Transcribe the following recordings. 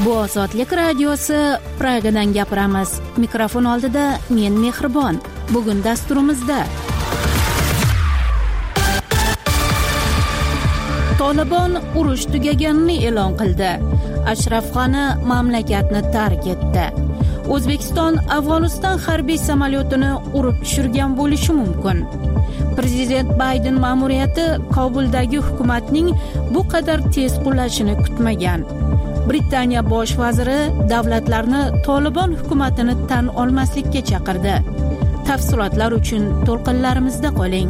Bu Ozodlik radiosi, Pragadan gapiramiz. Mikrofon oldida men Mehribon. Bugun dasturimizda Tolibon urush tugaganini e'lon qildi. Ashraf G'ani mamlakatni tark etdi. O'zbekiston Afg'oniston harbiy samolyotini urib tushirgan bo'lishi mumkin. Prezident Bayden ma'muriyati Kobuldagi hukumatning bu qadar tez qulashini kutmagan. Britaniya bosh vaziri davlatlarni Tolibon hukumatini tan olmaslikka chaqirdi. Tafsilotlar uchun to'lqinlarimizda qoling.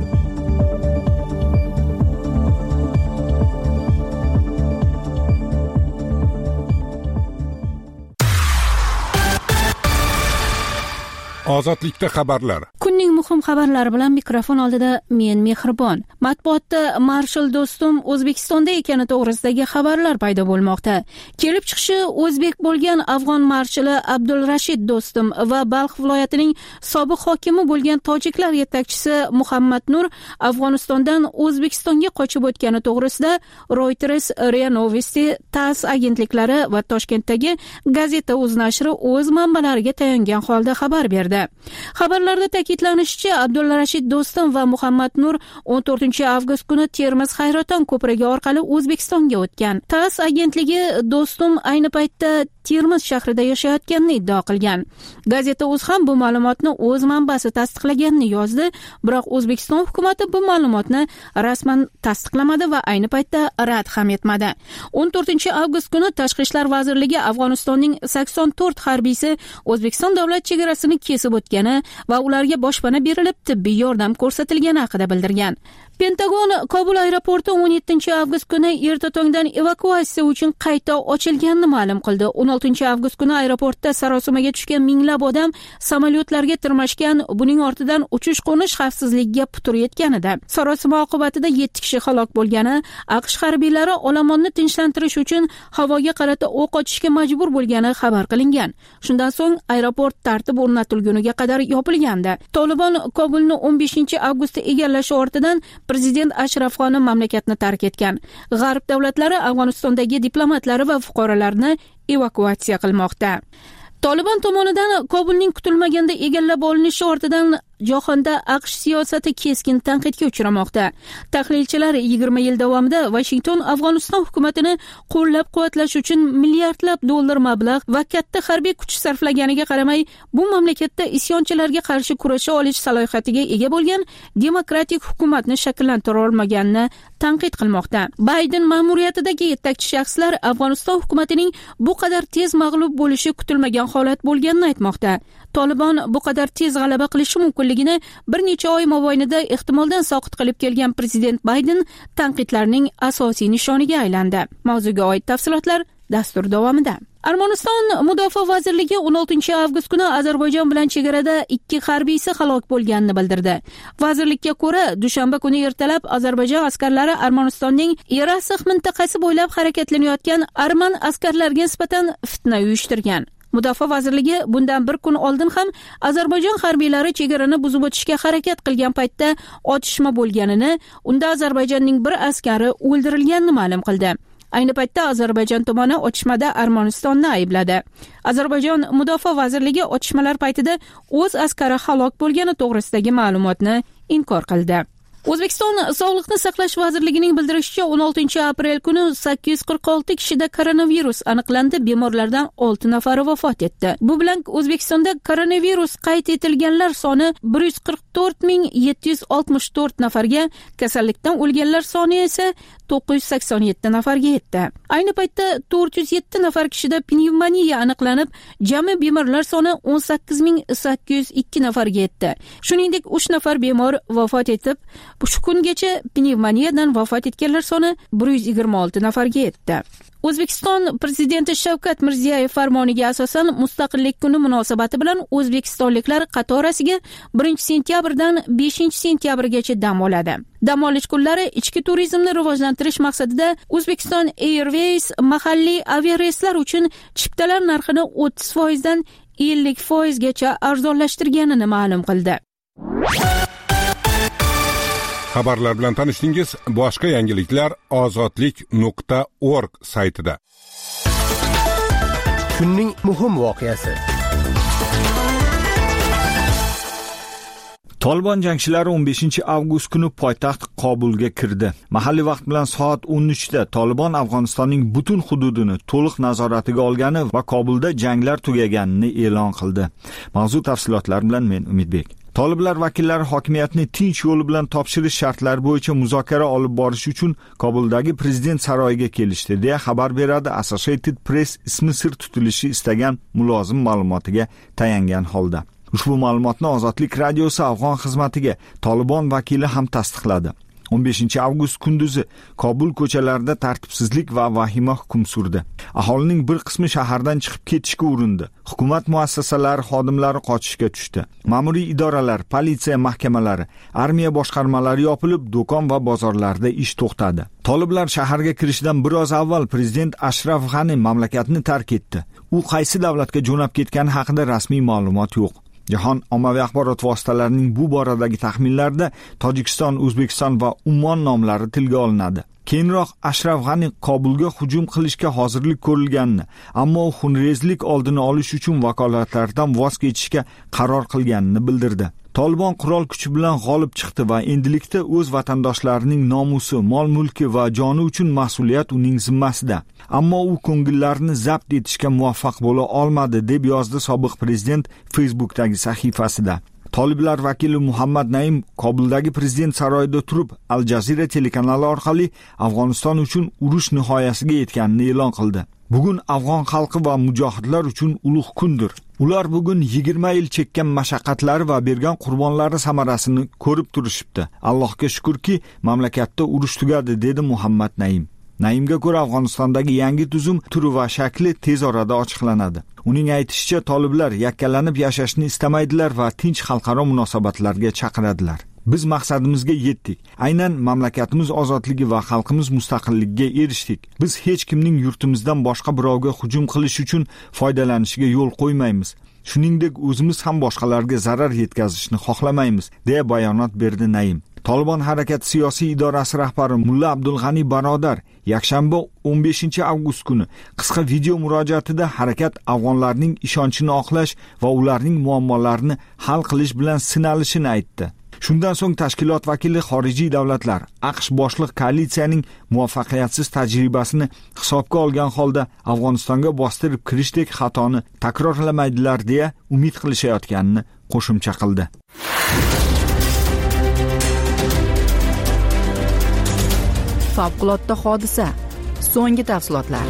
Ozodlikda xabarlar. Kunning muhim xabarlari bilan mikrofon oldida men Mehribon. Matbuotda Marshal Do'stum O'zbekistonda ekani to'g'risidagi xabarlar paydo bo'lmoqda. Kelib chiqishi o'zbek bo'lgan afg'on marshali Abdulrashid Do'stum va Balx viloyatining sobiq hokimi bo'lgan tojiklar yetakchisi Muhammad Nur Afg'onistondan O'zbekistonga qochib o'tgani to'g'risida Reuters, RIA Novosti, TASS agentliklari va Toshkentdagi Gazeta Uz nashri o'z manbalariga tayangan holda xabar berdi. Xabarlarda ta'kidlanishicha, Abdulrashid Do'stum va Muhammad Nur 14-avgust kuni Termiz Hayroton ko'prigi orqali O'zbekistonga o'tgan. TASS agentligi Do'stum ayni paytda Termiz shahrida yashayotganini iddao qilgan. Gazeta Uz ham bu ma'lumotni o'z manbasi tasdiqlaganini yozdi, biroq O'zbekiston hukumatı bu ma'lumotni rasman tasdiqlamadi va ayni paytda rad ham etmadi. 14-avgust kuni Tashqi ishlar vazirligi Afg'onistonning 84 harbiysi O'zbekiston davlat chegarasini kesib o'tgani va ularga boshpana berilib tibbiy yordam ko'rsatilgani haqida bildirgan. Pentagon Kobul aeroporti 17-avgust kuni erta tongdan evakuatsiya uchun qayta ochilganini ma'lum qildi. 16-avgust kuni aeroportda sarosimaga tushgan minglab odam samolyotlarga tirmashgan, buning ortidan uchish-qo'nish xavfsizligiga putur yetganida. Sarosima oqibatida 7 kishi halok bo'lgani, AQSh harbiylari olomonni tinchlantirish uchun havoga qarata o'q ochishga majbur bo'lgani xabar qilingan. Shundan so'ng aeroport tartib o'rnatilguniga qadar yopilgandi. Tolibon Kobulni 15-avgustda egallashi ortidan Prezident Ashraf G'ani mamlakatni tark etgan. G'arb davlatlari Afg'onistondagi diplomatlari va fuqarolarni evakuatsiya qilmoqda. Tolibon tomonidan Kobulning kutilmaganda egallab olinishi ortidan jahonda AQSh siyosati keskin tanqidga uchramoqda. Tahlilchilar 20 yil davomida Washington Afg'oniston hukumatini qo'llab-quvvatlash uchun milliardlab dollar mablag' va katta harbiy kuch sarflaganiga qaramay, bu mamlakatda isyonchilarga qarshi kurasha olish salohiyatiga ega bo'lgan demokratik hukumatni shakllantira olmaganini tanqid qilmoqda. Bayden ma'muriyatidagi yetakchi shaxslar Afg'oniston hukumatining bu qadar tez mag'lub bo'lishi kutilmagan holat bo'lganini aytmoqda. Tolibon bu qadar tez g'alaba qilishi mumkinligini bir necha oy mobaynida ehtimoldan soqit qilib kelgan prezident Bayden tanqidlarning asosiy nishoniga aylandi. Mavzuga oid tafsilotlar dastur davomida. Armaniston Mudofaa vazirligi 16-avgust kuni Ozarbayjon bilan chegarada 2 harbiysi halok bo'lganini bildirdi. Vazirlikka ko'ra, dushanba kuni ertalab Ozarbayjon askarlari Armanistonning Erasix mintaqasi bo'ylab harakatlanayotgan arman askarlarga nisbatan fitna uyushtirgan. Mudofaa vazirligi bundan bir kun oldin ham Ozarbayjon harbiylari chegarani buzib o'tishga harakat qilgan paytda otishma bo'lganini, unda Ozarbayjonning bir askari o'ldirilganini ma'lum qildi. Ayni paytda Ozarbayjon tomoni otishmada Armanistonni aybladi. Ozarbayjon Mudofaa vazirligi otishmalar paytida o'z askari halok bo'lgani to'g'risidagi ma'lumotni inkor qildi. O'zbekiston Sog'liqni saqlash vazirligining bildirishicha 16-aprel kuni 846 kishida koronavirus aniqlandi, bemorlardan 6 nafari vafot etdi. Bu bilan O'zbekistonda koronavirus qayd etilganlar soni 144,764 nafarga, kasallikdan o'lganlar soni esa 987 nafarga yetdi. Ayni paytda 407 nafar kishida pnevmoniya aniqlanib, jami bemorlar soni 18,802 nafarga yetdi. Shuningdek, 3 nafar bemor vafot etib, shu kungacha pnevmoniyadan vafot etganlar soni 126 nafarga yetdi. O'zbekiston prezidenti Shavkat Mirziyoyev farmoniga asosan Mustaqillik kuni munosabati bilan o'zbekistonliklar qatorasiga 1-sentyabrdan 5-sentyabrgacha dam oladi. Dam olish kunlari ichki turizmni rivojlantirish maqsadida O'zbekiston Airways mahalliy aviareyslar uchun chiptalar narxini 30% dan 50% gacha arzonlashtirganini ma'lum qildi. Xabarlar bilan tanishdingiz. Boshqa yangiliklar ozodlik.org saytida. kunning muhim voqeasi. Tolibon jangchilari 15-avgust kuni poytaxt Kobulga kirdi. Mahalliy vaqt bilan soat 13 da Tolibon Afg'onistonning butun hududini to'liq nazoratiga olgani va Kobulda janglar tugaganini e'lon qildi. Mavzu tafsilotlar bilan men Umidbek. Toliblar vakillari hokimiyatni tinch yo'l bilan topshirish shartlari bo'yicha muzokara olib borish uchun Kobuldagi prezident saroyiga kelishdi, deya xabar beradi Associated Press ismi sir tutilishi istagan mulozim ma'lumotiga tayangan holda. Ushbu ma'lumotni Ozodlik radiosi Afg'on xizmatiga Tolibon vakili ham tasdiqladi. 15-avgust kunduzi Kobul ko'chalarida tartibsizlik va vahima hukm surdi. Aholining bir qismi shahardan chiqib ketishga urindi. Hukumat muassasalari xodimlari qochishga tushdi. Ma'muriy idoralar, politsiya mahkamalari, armiya boshqarmalari yopilib, do'kon va bozorlarda ish to'xtadi. Toliblar shaharga kirishidan biroz avval prezident Ashraf G'ani mamlakatni tark etdi. U qaysi davlatga jo'nab ketgani haqida rasmiy ma'lumot yo'q. Jahon ommaviy axborot vositalarining bu boradagi taxminlarida Tojikiston, O'zbekiston va Ummon nomlari tilga olinadi. Keyinroq Ashraf G'ani Kobulga hujum qilishga hozirlik ko'rilganini, ammo xunrezlik oldini olish uchun vakolatlaridan voz kechishga qaror qilganini bildirdi. Tolibon qurol kuchi bilan g'olib chiqdi va endilikda o'z vatandoshlarining nomusi, mol-mulki va joni uchun mas'uliyat uning zimmasida. Ammo u ko'ngillarni zabt etishga muvaffaq bo'la olmadi, deb yozdi sobiq prezident Facebook'dagi sahifasida. Toliblar vakili Muhammad Naim Kobuldagi prezident saroyida turib, Al Jazeera telekanali orqali Afg'oniston uchun urush nihoyasiga yetganini e'lon qildi. Bugun Afg'on xalqi va mujohidlar uchun ulug' kundir. Ular bugun 20 yil chekkan mashaqqatlari va bergan qurbonlari samarasini ko'rib turishibdi. Allohga shukrki, mamlakatda urush tugadi, dedi Muhammad Naim. Naimga ko'ra Afg'onistondagi yangi tuzum turi va shakli tez orada ochiqlanadi. Uning aytishicha, toliblar yakkalanib yashashni istamaydilar va tinch xalqaro munosabatlarga chaqiradilar. Biz maqsadimizga yetdik. Aynan mamlakatimiz ozodligi va xalqimiz mustaqilligiga erishdik. Biz hech kimning yurtimizdan boshqa birovga hujum qilish uchun foydalanishiga yo'l qo'ymaymiz. Shuningdek, o'zimiz ham boshqalarga zarar yetkazishni xohlamaymiz, deya bayonot berdi Naim. Tolibon harakati siyosiy idorasi rahbari Mulla Abdulg'ani Barodar yakshanba 15-avgust kuni qisqa video murojaatida harakat afg'onlarning ishonchini oqlash va ularning muammolarini hal qilish bilan sinalishini aytdi. Shundan so'ng tashkilot vakili xorijiy davlatlar AQSh boshliq koalitsiyaning muvaffaqiyatsiz tajribasini hisobga olgan holda Afg'onistonga bostirib kirishdek xatoni takrorlamaydilar, deya umid qilishayotganini qo'shimcha qildi. Favqulodda hodisa. So'nggi tafsilotlar.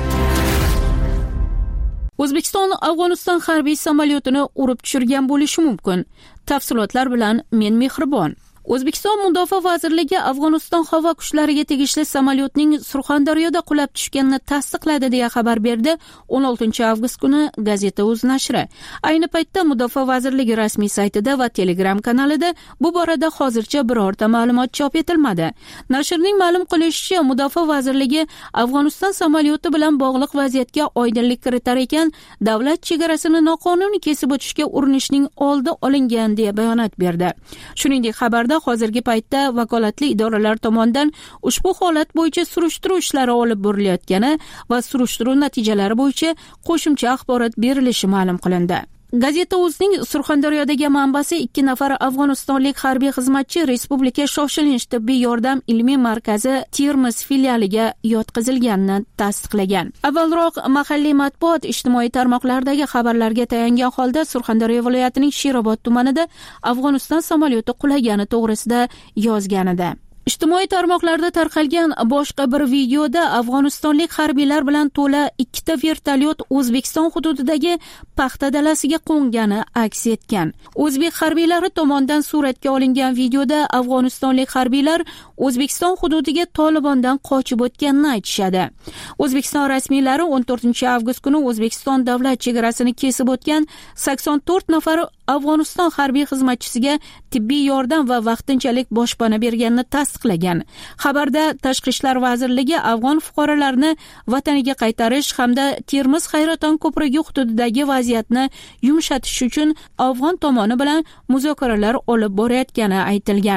O'zbekiston Afg'oniston harbiy samolyotini urib tushirgan bo'lishi mumkin. Tafsilotlar bilan men Mehribon. O'zbekiston Mudofaa vazirligi Afg'oniston havo kuchlariga tegishli samolyotning Surxondaryoda qulab tushganini tasdiqladi, deya xabar berdi 16-avgust kuni Gazeta.uz nashri. Ayni paytda Mudofaa vazirligi rasmiy saytida va Telegram kanalida bu borada hozircha birorta ma'lumot chop etilmadi. Nashrning ma'lum qilishicha, Mudofaa vazirligi Afg'oniston samolyoti bilan bog'liq vaziyatga oydinlik kiritar ekan, davlat chegarasini noqonuniy kesib o'tishga urinishning oldi olingan, deya bayonot berdi. Shuningdek, xabarda hozirgi paytda vakolatli idoralar tomonidan ushbu holat bo'yicha surishtiruv ishlari olib borilayotgani va surishtiruv natijalari bo'yicha qo'shimcha axborot berilishi ma'lum qilindi. Gazeta.uzning Surxondaryodagi manbasi 2 nafar afg'onistonlik harbiy xizmatchi Respublika shoshilinch tibbiy yordam ilmiy markazi Termiz filialiga yotqizilganini tasdiqlagan. Avvalroq mahalliy matbuot ijtimoiy tarmoqlardagi xabarlarga tayangan holda Surxondaryo viloyatining Sherobod tumanida Afg'oniston samolyoti qulagani to'g'risida yozgan edi. Ijtimoiy tarmoqlarda tarqalgan boshqa bir videoda afg'onistonlik harbiylar bilan to'la 2 ta vertolyot O'zbekiston hududidagi paxta dalasiga qo'ngani aks etgan. O'zbek harbiylari tomonidan suratga olingan videoda afg'onistonlik harbiylar O'zbekiston hududiga Tolibondan qochib o'tganini aytishadi. O'zbekiston rasmiylari 14-avgust kuni O'zbekiston davlat chegarasini kesib o'tgan 84 nafar Afg'oniston harbiy xizmatchisiga tibbiy yordam va vaqtinchalik boshpana berganini tasdiqlagan. Xabarda Tashqi ishlar vazirligi afg'on fuqarolarini vataniga qaytarish hamda Termiz Hayraton ko'prigi hududidagi vaziyatni yumshatish uchun afg'on tomoni bilan muzokaralar olib borayotgani aytilgan.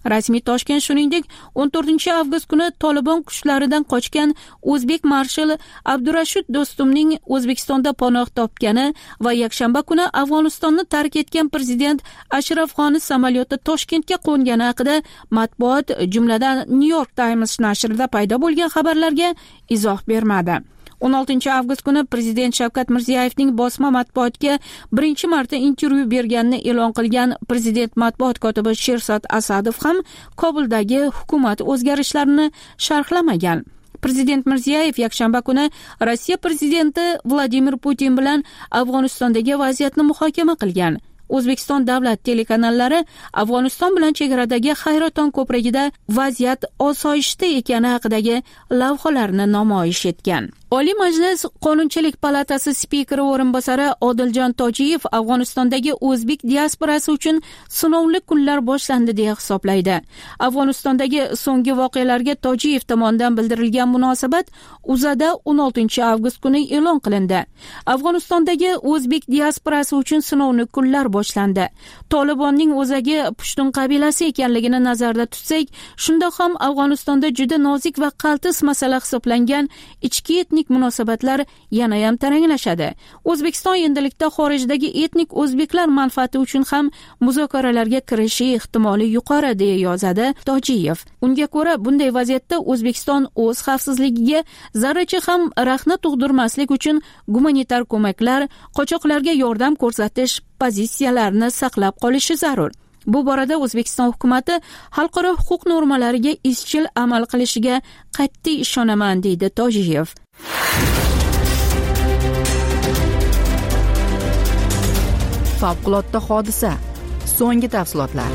Rasmiy Toshkent shuningdek 14-avgust kuni Tolibon kuchlaridan qochgan o'zbek marshali Abdurashid Do'stumning O'zbekistonda panoh topgani va yakshanba kuni Afg'onistonni tark etgan prezident Ashraf G'ani samolyoti Toshkentga qo'ngani haqida matbuot, jumladan New York Times nashrida paydo bo'lgan xabarlarga izoh bermadi. 16-avgust kuni prezident Shavkat Mirziyoyevning bosma matbuotga birinchi marta intervyu berganini e'lon qilgan prezident matbuot kotibi Sherzod Asadov ham Kobuldagi hukumat o'zgarishlarini sharhlamagan. Prezident Mirziyoyev yakshanba kuni Rossiya prezidenti Vladimir Putin bilan Afg'onistondagi vaziyatni muhokama qilgan. O'zbekiston davlat telekanallari Afg'oniston bilan chegaradagi Hayraton ko'prigida vaziyat osoyishta ekani haqidagi lavhalarni namoyish etgan. Oliy Majlis Qonunchilik palatasi spikeri o'rinbosari Odiljon Tojiyev Afg'onistondagi o'zbek diasporasi uchun sinovli kunlar boshlandi deya hisoblaydi. Afg'onistondagi so'nggi voqealarga Tojiyev tomonidan bildirilgan munosabat UZAda 16-avgust kuni e'lon qilindi. Afg'onistondagi o'zbek diasporasi uchun sinovli kunlar boshlandi. Tolibonning o'zagi Pushtun qabilasi ekanligini nazarda tutsak, shundoq ham Afg'onistonda juda nozik va qaltis masala hisoblangan ichki etnik munosabatlar yana ham taranglashadi. O'zbekiston endilikda xorijdagi etnik o'zbeklar manfaati uchun ham muzokaralarga kirishi ehtimoli yuqori deya yozadi Tojiyev. Unga ko'ra, bunday vaziyatda O'zbekiston o'z xavfsizligiga zarracha ham rahna tug'dirmaslik uchun gumanitar ko'maklar, qochoqlarga yordam ko'rsatish pozitsiyalarini saqlab qolishi zarur. Bu borada O'zbekiston hukumatı xalqaro huquq normalariga izchil amal qilishiga qat'iy ishonaman, deydi Tojiyev. Favqulodda hodisa. So'nggi tafsilotlar.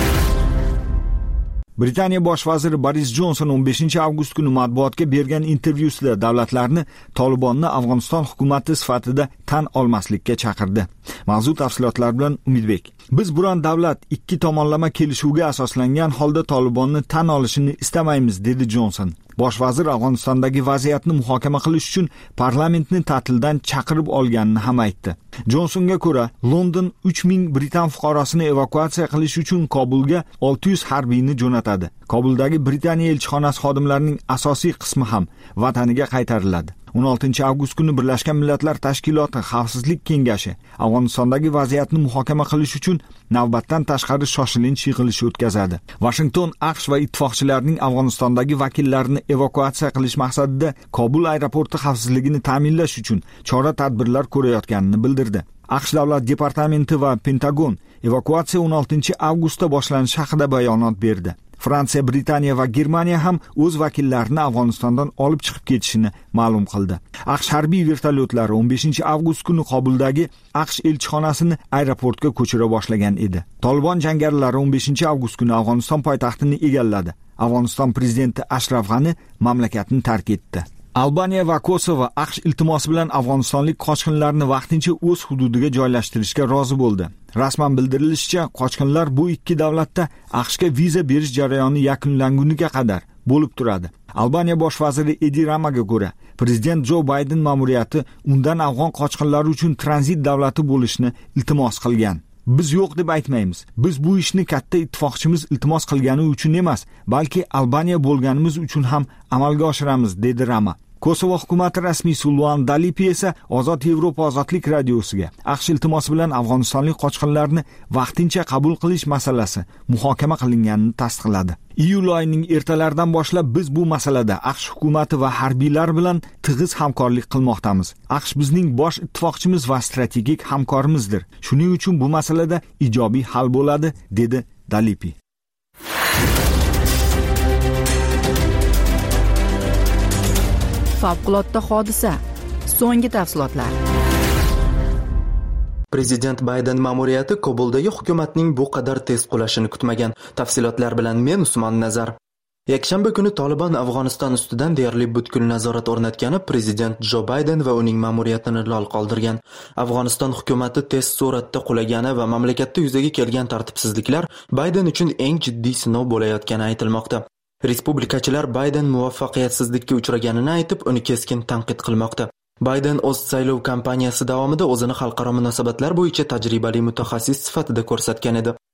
Britaniya bosh vaziri Boris Johnson 15-avgust kuni matbuotga bergan intervyusida davlatlarni Tolibonni Afg'oniston hukumati sifatida tan olmaslikka chaqirdi. Mavzu tafsilotlar bilan Umidbek. Biz biron davlat ikki tomonlama kelishuvga asoslangan holda Tolibonni tan olishini istamaymiz, dedi Johnson. Bosh vazir Afg'onistondagi vaziyatni muhokama qilish uchun parlamentni ta'tildan chaqirib olganini ham aytdi. Johnsonga ko'ra, London 3000 Britan fuqarosini evakuatsiya qilish uchun Kobulga 600 harbiyni jo'natadi. Kobuldagi Britaniya elchixonasi xodimlarining asosiy qismi ham vataniga qaytariladi. 16-avgust kuni Birlashgan Millatlar Tashkiloti Xavfsizlik kengashi Afg'onistondagi vaziyatni muhokama qilish uchun navbatdan tashqari shoshilinch yig'ilish o'tkazadi. Washington AQSh va ittifoqchilarining Afg'onistondagi vakillarini evakuatsiya qilish maqsadida Kobul aeroporti xavfsizligini ta'minlash uchun chora-tadbirlar ko'rayotganini bildirdi. AQSh davlat departamenti va Pentagon evakuatsiya 16-avgustda boshlanishi haqida bayonot berdi. Fransiya, Britaniya va Germaniya ham o'z vakillarini Afg'onistondan olib chiqib ketishini ma'lum qildi. AQSh harbiy vertolyotlari 15-avgust kuni Kobuldagi AQSh elchixonasini aeroportga ko'chira boshlagan edi. Tolibon jangarilari 15-avgust kuni Afg'oniston poytaxtini egalladi. Afg'oniston prezidenti Ashraf G'ani mamlakatni tark etdi. Albaniya va Kosovo AQSh iltimosi bilan afg'onistonlik qochqinlarni vaqtincha o'z hududiga joylashtirishga rozi bo'ldi. Rasman bildirilishicha, qochqinlar bu ikki davlatda AQShga viza berish jarayoni yakunlanguniga qadar bo'lib turadi. Albaniya bosh vaziri Edi Ramaga ko'ra, prezident Jo Bayden ma'muriyati undan afg'on qochqinlari uchun tranzit davlati bo'lishni iltimos qilgan. Biz yo'q deb aytmaymiz. Biz bu ishni katta ittifoqchimiz iltimos qilgani uchun emas, balki Albaniya bo'lganimiz uchun ham amalga oshiramiz, dedi Rama. Kosovo hukumati rasmiysi Luan Dalipi esa Ozod Yevropa ozodlik radiosiga AQSh iltimosi bilan afg'onistonlik qochqinlarni vaqtincha qabul qilish masalasi muhokama qilinganini tasdiqladi. Iyul oyining ertalaridan boshlab biz bu masalada AQSh hukumati va harbiylar bilan tig'iz hamkorlik qilmoqdamiz. AQSh bizning bosh ittifoqchimiz va strategik hamkorimizdir. Shuning uchun bu masalada ijobiy hal bo'ladi, dedi Dalipi. Favqulodda hodisa. So'nggi tafsilotlar. Prezident Bayden ma'muriyati Kobuldagi hukumatning bu qadar tez qulashini kutmagan. Tafsilotlar bilan men Usmon Nazar. Yakshanba kuni Tolibon Afg'oniston ustidan deyarli butkul nazorat o'rnatgani prezident Jo Bayden va uning ma'muriyatini lol qoldirgan. Afg'oniston hukumati tez sur'atda qulagani va mamlakatda yuzaga kelgan tartibsizliklar Bayden uchun eng jiddiy sinov bo'layotgani aytilmoqda. Respublikachilar Bayden muvaffaqiyatsizlikka uchraganini aytib, uni keskin tanqid qilmoqda. Bayden o'z saylov kampaniyasi davomida o'zini xalqaro munosabatlar bo'yicha tajribali mutaxassis sifatida ko'rsatgan edi.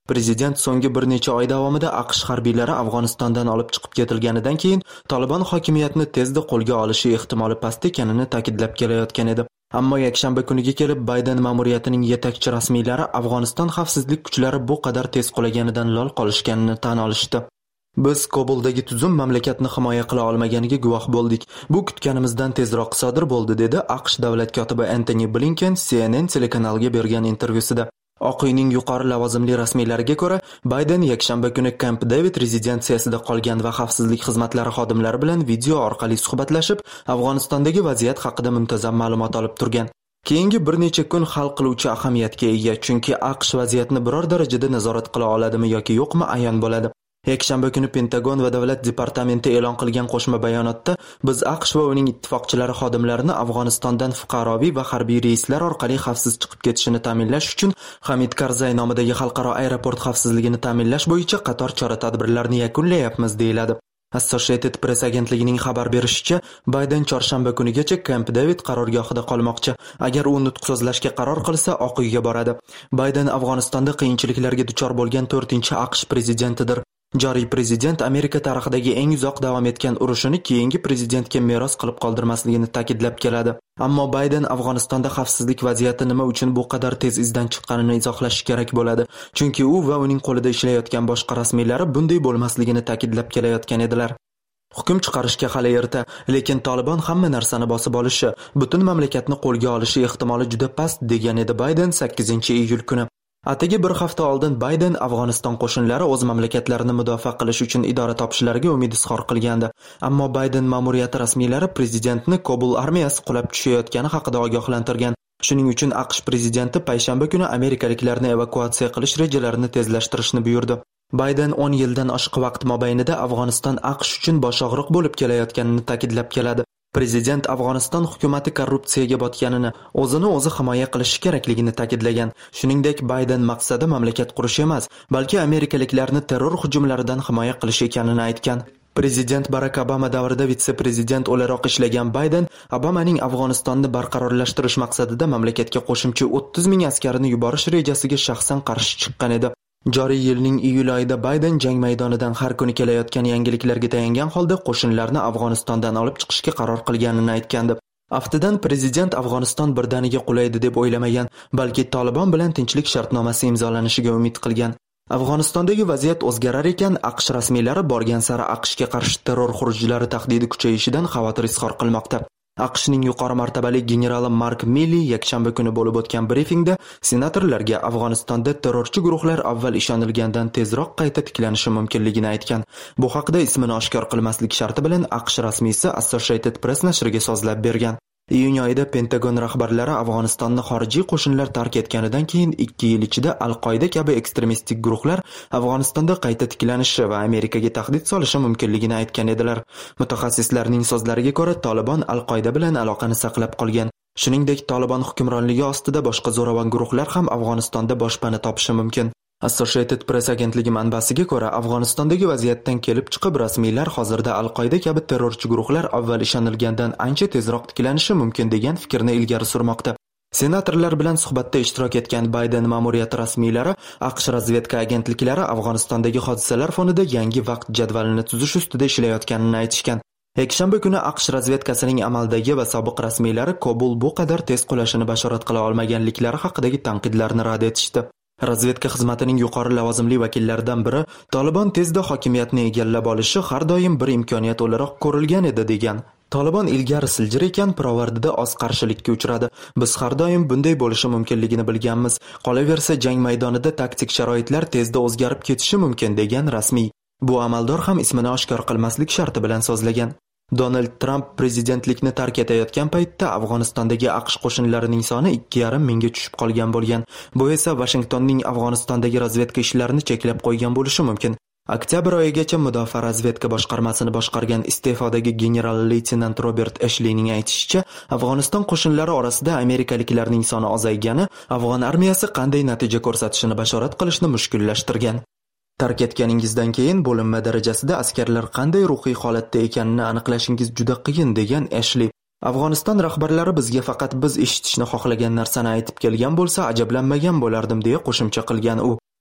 Prezident so'nggi bir necha oy davomida AQSh harbiylari Afg'onistondan olib chiqib ketilganidan keyin Taliban hokimiyatni tezda qo'lga olishi ehtimoli past ekanini ta'kidlab kelayotgan edi. Ammo yakshanba kuniga kelib Bayden ma'muriyatining yetakchi rasmiylari Afg'oniston xavfsizlik kuchlari bu qadar tez qulaganidan lol qolishganini tan olishdi. Biz Kobuldagi tuzum mamlakatni himoya qila olmaganiga guvoh bo'ldik. Bu kutganimizdan tezroq sodir bo'ldi, dedi AQSh davlat kotibi Antony Blinken CNN telekanaliga bergan intervyusida. Oq uyning yuqori lavozimli rasmiylariga ko'ra, Bayden yakshanba kuni Camp David rezidensiyasida qolgan va xavfsizlik xizmatlari xodimlari bilan video orqali suhbatlashib, Afg'onistondagi vaziyat haqida muntazam ma'lumot olib turgan. Keyingi bir necha kun hal qiluvchi ahamiyatga ega, chunki AQSh vaziyatni biror darajada nazorat qila oladimi yoki yo'qmi ayon bo'ladi. Yakshanba kuni Pentagon va davlat departamenti e'lon qilgan qo'shma bayonotda biz AQSh va uning ittifoqchilari xodimlarini Afg'onistondan fuqaroviy va harbiy reyslar orqali xavfsiz chiqib ketishini ta'minlash uchun Hamid Karzay nomidagi xalqaro aeroport xavfsizligini ta'minlash bo'yicha qator chora-tadbirlarni yakunlayapmiz, deyiladi. Associated Press agentligining xabar berishicha, Bayden chorshanba kunigacha Camp David qarorgohida qolmoqchi. Agar u nutq so'zlashga qaror qilsa, Oq uyga boradi. Bayden Afg'onistonda qiyinchiliklarga duchor bo'lgan 4-chi AQSh prezidentidir. Joriy prezident Amerika tarixidagi eng uzoq davom etgan urushini keyingi prezidentga meros qilib qoldirmasligini ta'kidlab keladi. Ammo Bayden Afg'onistonda xavfsizlik vaziyati nima uchun bu qadar tez izdan chiqqanini izohlashi kerak bo'ladi. Chunki u va uning qo'lida ishlayotgan boshqa rasmiylari bunday bo'lmasligini ta'kidlab kelayotgan edilar. Hukm chiqarishga hali erta, lekin Taliban hamma narsani bosib olishi, butun mamlakatni qo'lga olishi ehtimoli juda past, degan edi Bayden 8-iyul kuni. Atigi bir hafta oldin Bayden Afg'oniston qo'shinlari o'z mamlakatlarini mudofaa qilish uchun idora topishlariga umid izhor qilgandi. Ammo Bayden ma'muriyati rasmiylari prezidentni Kobul armiyasi qulab tushayotgani haqida ogohlantirgan. Shuning uchun AQSh prezidenti payshanba kuni amerikaliklarni evakuatsiya qilish rejalarini tezlashtirishni buyurdi. Bayden 10 yildan oshiq vaqt mobaynida Afg'oniston AQSh uchun boshog'riq bo'lib kelayotganini ta'kidlab keladi. Prezident Afg'oniston hukumati korrupsiyaga botganini, o'zini o'zi himoya qilishi kerakligini ta'kidlagan. Shuningdek, Bayden maqsadi mamlakat qurish emas, balki amerikaliklarni terror hujumlaridan himoya qilish ekanini aytgan. Prezident Barack Obama davrida vitse-prezident o'laroq ishlagan Bayden, Obamaning Afg'onistonni barqarorlashtirish maqsadida mamlakatga qo'shimcha 30 ming askarini yuborish rejasiga shaxsan qarshi chiqqan edi. Joriy yilning iyul oyida Bayden jang maydonidan har kuni kelayotgan yangiliklarga tayangan holda qo'shinlarni Afg'onistondan olib chiqishga qaror qilganini aytgandi. Aftidan prezident Afg'oniston birdaniga qulaydi deb o'ylamagan, balki Taliban bilan tinchlik shartnomasi imzolanishiga umid qilgan. Afg'onistondagi vaziyat o'zgarar ekan, AQSh rasmiylari borgan sari AQShga qarshi terror xurujlari tahdidi kuchayishidan xavotir izhor qilmoqda. AQShning yuqori martabali generali Mark Milley yakshanba kuni bo'lib o'tgan brifingda senatorlarga Afg'onistonda terrorchi guruhlar avval ishonilgandan tezroq qayta tiklanishi mumkinligini aytgan. Bu haqda ismini oshkor qilmaslik sharti bilan AQSh rasmiysi Associated Press nashriga so'zlab bergan. Iyun oyida Pentagon rahbarlari Afg'onistonni xorijiy qo'shinlar tark etganidan keyin 2 yil ichida Al-Qoida kabi ekstremistik guruhlar Afg'onistonda qayta tiklanishi va Amerikaga tahdid solishi mumkinligini aytgan edilar. Mutaxassislarning so'zlariga ko'ra, Taliban Al-Qoida bilan aloqani saqlab qolgan. Shuningdek, Taliban hukmronligi ostida boshqa zo'ravon guruhlar ham Afg'onistonda boshpana topishi mumkin. Associated Press agentligi manbasiga ko'ra, Afg'onistondagi vaziyatdan kelib chiqib rasmiylar hozirda Al-Qoida kabi terrorchi guruhlar avval ishonilgandan ancha tezroq tiklanishi mumkin degan fikrni ilgari surmoqda. Senatorlar bilan suhbatda ishtirok etgan Bayden ma'muriyati rasmiylari AQSh razvedka agentliklari Afg'onistondagi hodisalar fonida yangi vaqt jadvalini tuzish ustida ishlayotganini aytishgan. Yakshanba kuni AQSh razvedkasining amaldagi va sobiq rasmiylari Kobul bu qadar tez qulashini bashorat qila olmaganliklari haqidagi tanqidlarni rad etishdi. Razvedka xizmatining yuqori lavozimli vakillaridan biri Taliban tezda hokimiyatni egallab olishi har doim bir imkoniyat o'laroq ko'rilgan edi degan. Taliban ilgari siljir ekan, pirovardida oz qarshilikka uchradi. Biz har doim bunday bo'lishi mumkinligini bilganmiz. Qolaversa, jang maydonida taktik sharoitlar tezda o'zgarib ketishi mumkin degan rasmiy. Bu amaldor ham ismini oshkor qilmaslik sharti bilan so'zlagan. Donald Trump prezidentlikni tark etayotgan paytda Afg'onistondagi AQSh qo'shinlarining soni 2,5 mingga tushib qolgan bo'lgan. Bu esa Washingtonning Afg'onistondagi razvedka ishlarini cheklab qo'ygan bo'lishi mumkin. Oktyabr oyigacha mudofaa razvedka boshqarmasini boshqargan iste'fodagi general-leytenant Robert Ashleyning aytishicha, Afg'oniston qo'shinlari orasida amerikaliklarning soni ozaygani Afg'on armiyasi qanday natija ko'rsatishini bashorat qilishni mushkullashtirgan. Tark etganingizdan keyin bo'linma darajasida askarlar qanday ruhiy holatda ekanini aniqlashingiz juda qiyin, degan Ashley. Afg'oniston rahbarlari bizga faqat biz eshitishni xohlagan narsani aytib kelgan bo'lsa, ajablanmagan bo'lardim, deya qo'shimcha qilgan u.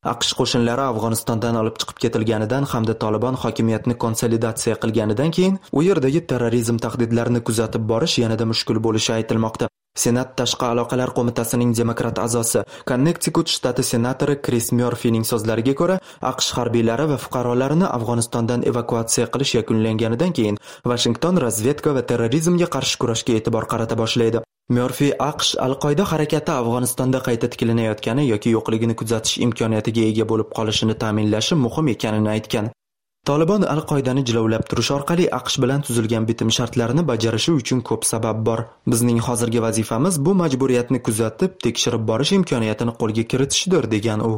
AQSh qo'shinlari Afg'onistondan olib chiqib ketilganidan hamda Taliban hokimiyatni konsolidatsiya qilganidan keyin u yerdagi terrorizm tahdidlarini kuzatib borish yanada mushkul bo'lishi aytilmoqda. Senat Tashqi aloqalar qo'mitasining demokrat a'zosi, Connecticut shtati senatori Chris Murphyning so'zlariga ko'ra, AQSh harbiylari va fuqarolarini Afg'onistondan evakuatsiya qilish yakunlanganidan keyin Washington razvedka va terrorizmga qarshi kurashga e'tibor qarata boshlaydi. Murphy AQSh Al-Qoida harakati Afg'onistonda qayta tiklanayotgani yoki yo'qligini kuzatish imkoniyatiga ega bo'lib qolishini ta'minlashi muhim ekanini aytgan. Taliban Al-Qoidani jilovlab turish orqali AQSh bilan tuzilgan bitim shartlarini bajarishi uchun ko'p sabab bor. Bizning hozirgi vazifamiz bu majburiyatni kuzatib, tekshirib borish imkoniyatini qo'lga kiritishdir, degan u.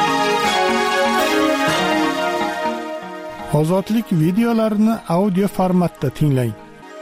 Ozodlik videolarini audio formatda tinglang.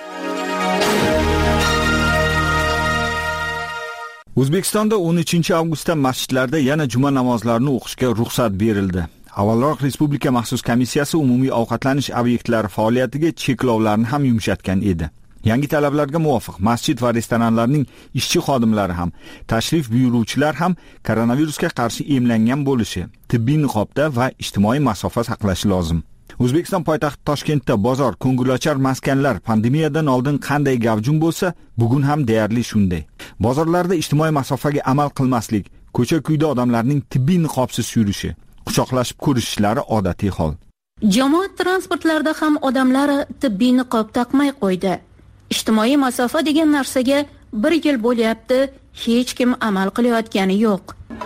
O'zbekistonda 13-avgustda masjidlarda yana juma namozlarini o'qishga ruxsat berildi. Avvalroq Respublika maxsus komissiyasi umumiy ovqatlanish obyektlari faoliyatiga cheklovlarni ham yumshatgan edi. Yangi talablarga muvofiq masjid va restoranlarning ishchi xodimlari ham, tashrif buyuruvchilar ham koronavirusga qarshi emlangan bo'lishi, tibbiy niqobda va ijtimoiy masofa saqlashi lozim. O'zbekiston poytaxti Toshkentda bozor, ko'ngilochar maskanlar pandemiyadan oldin qanday gavjum bo'lsa, bugun ham deyarli shunday. Bozorlarda ijtimoiy masofaga amal qilmaslik, ko'cha-kuyda odamlarning tibbiy niqobsiz yurishi, quchoqlashib ko'rishishlari odatiy hol. Jamoat transportlarida ham odamlar tibbiy niqob taqmay qo'ydi. Ijtimoiy masofa degan narsaga 1 yil bo'lyapti, hech kim amal qilayotgani yo'q.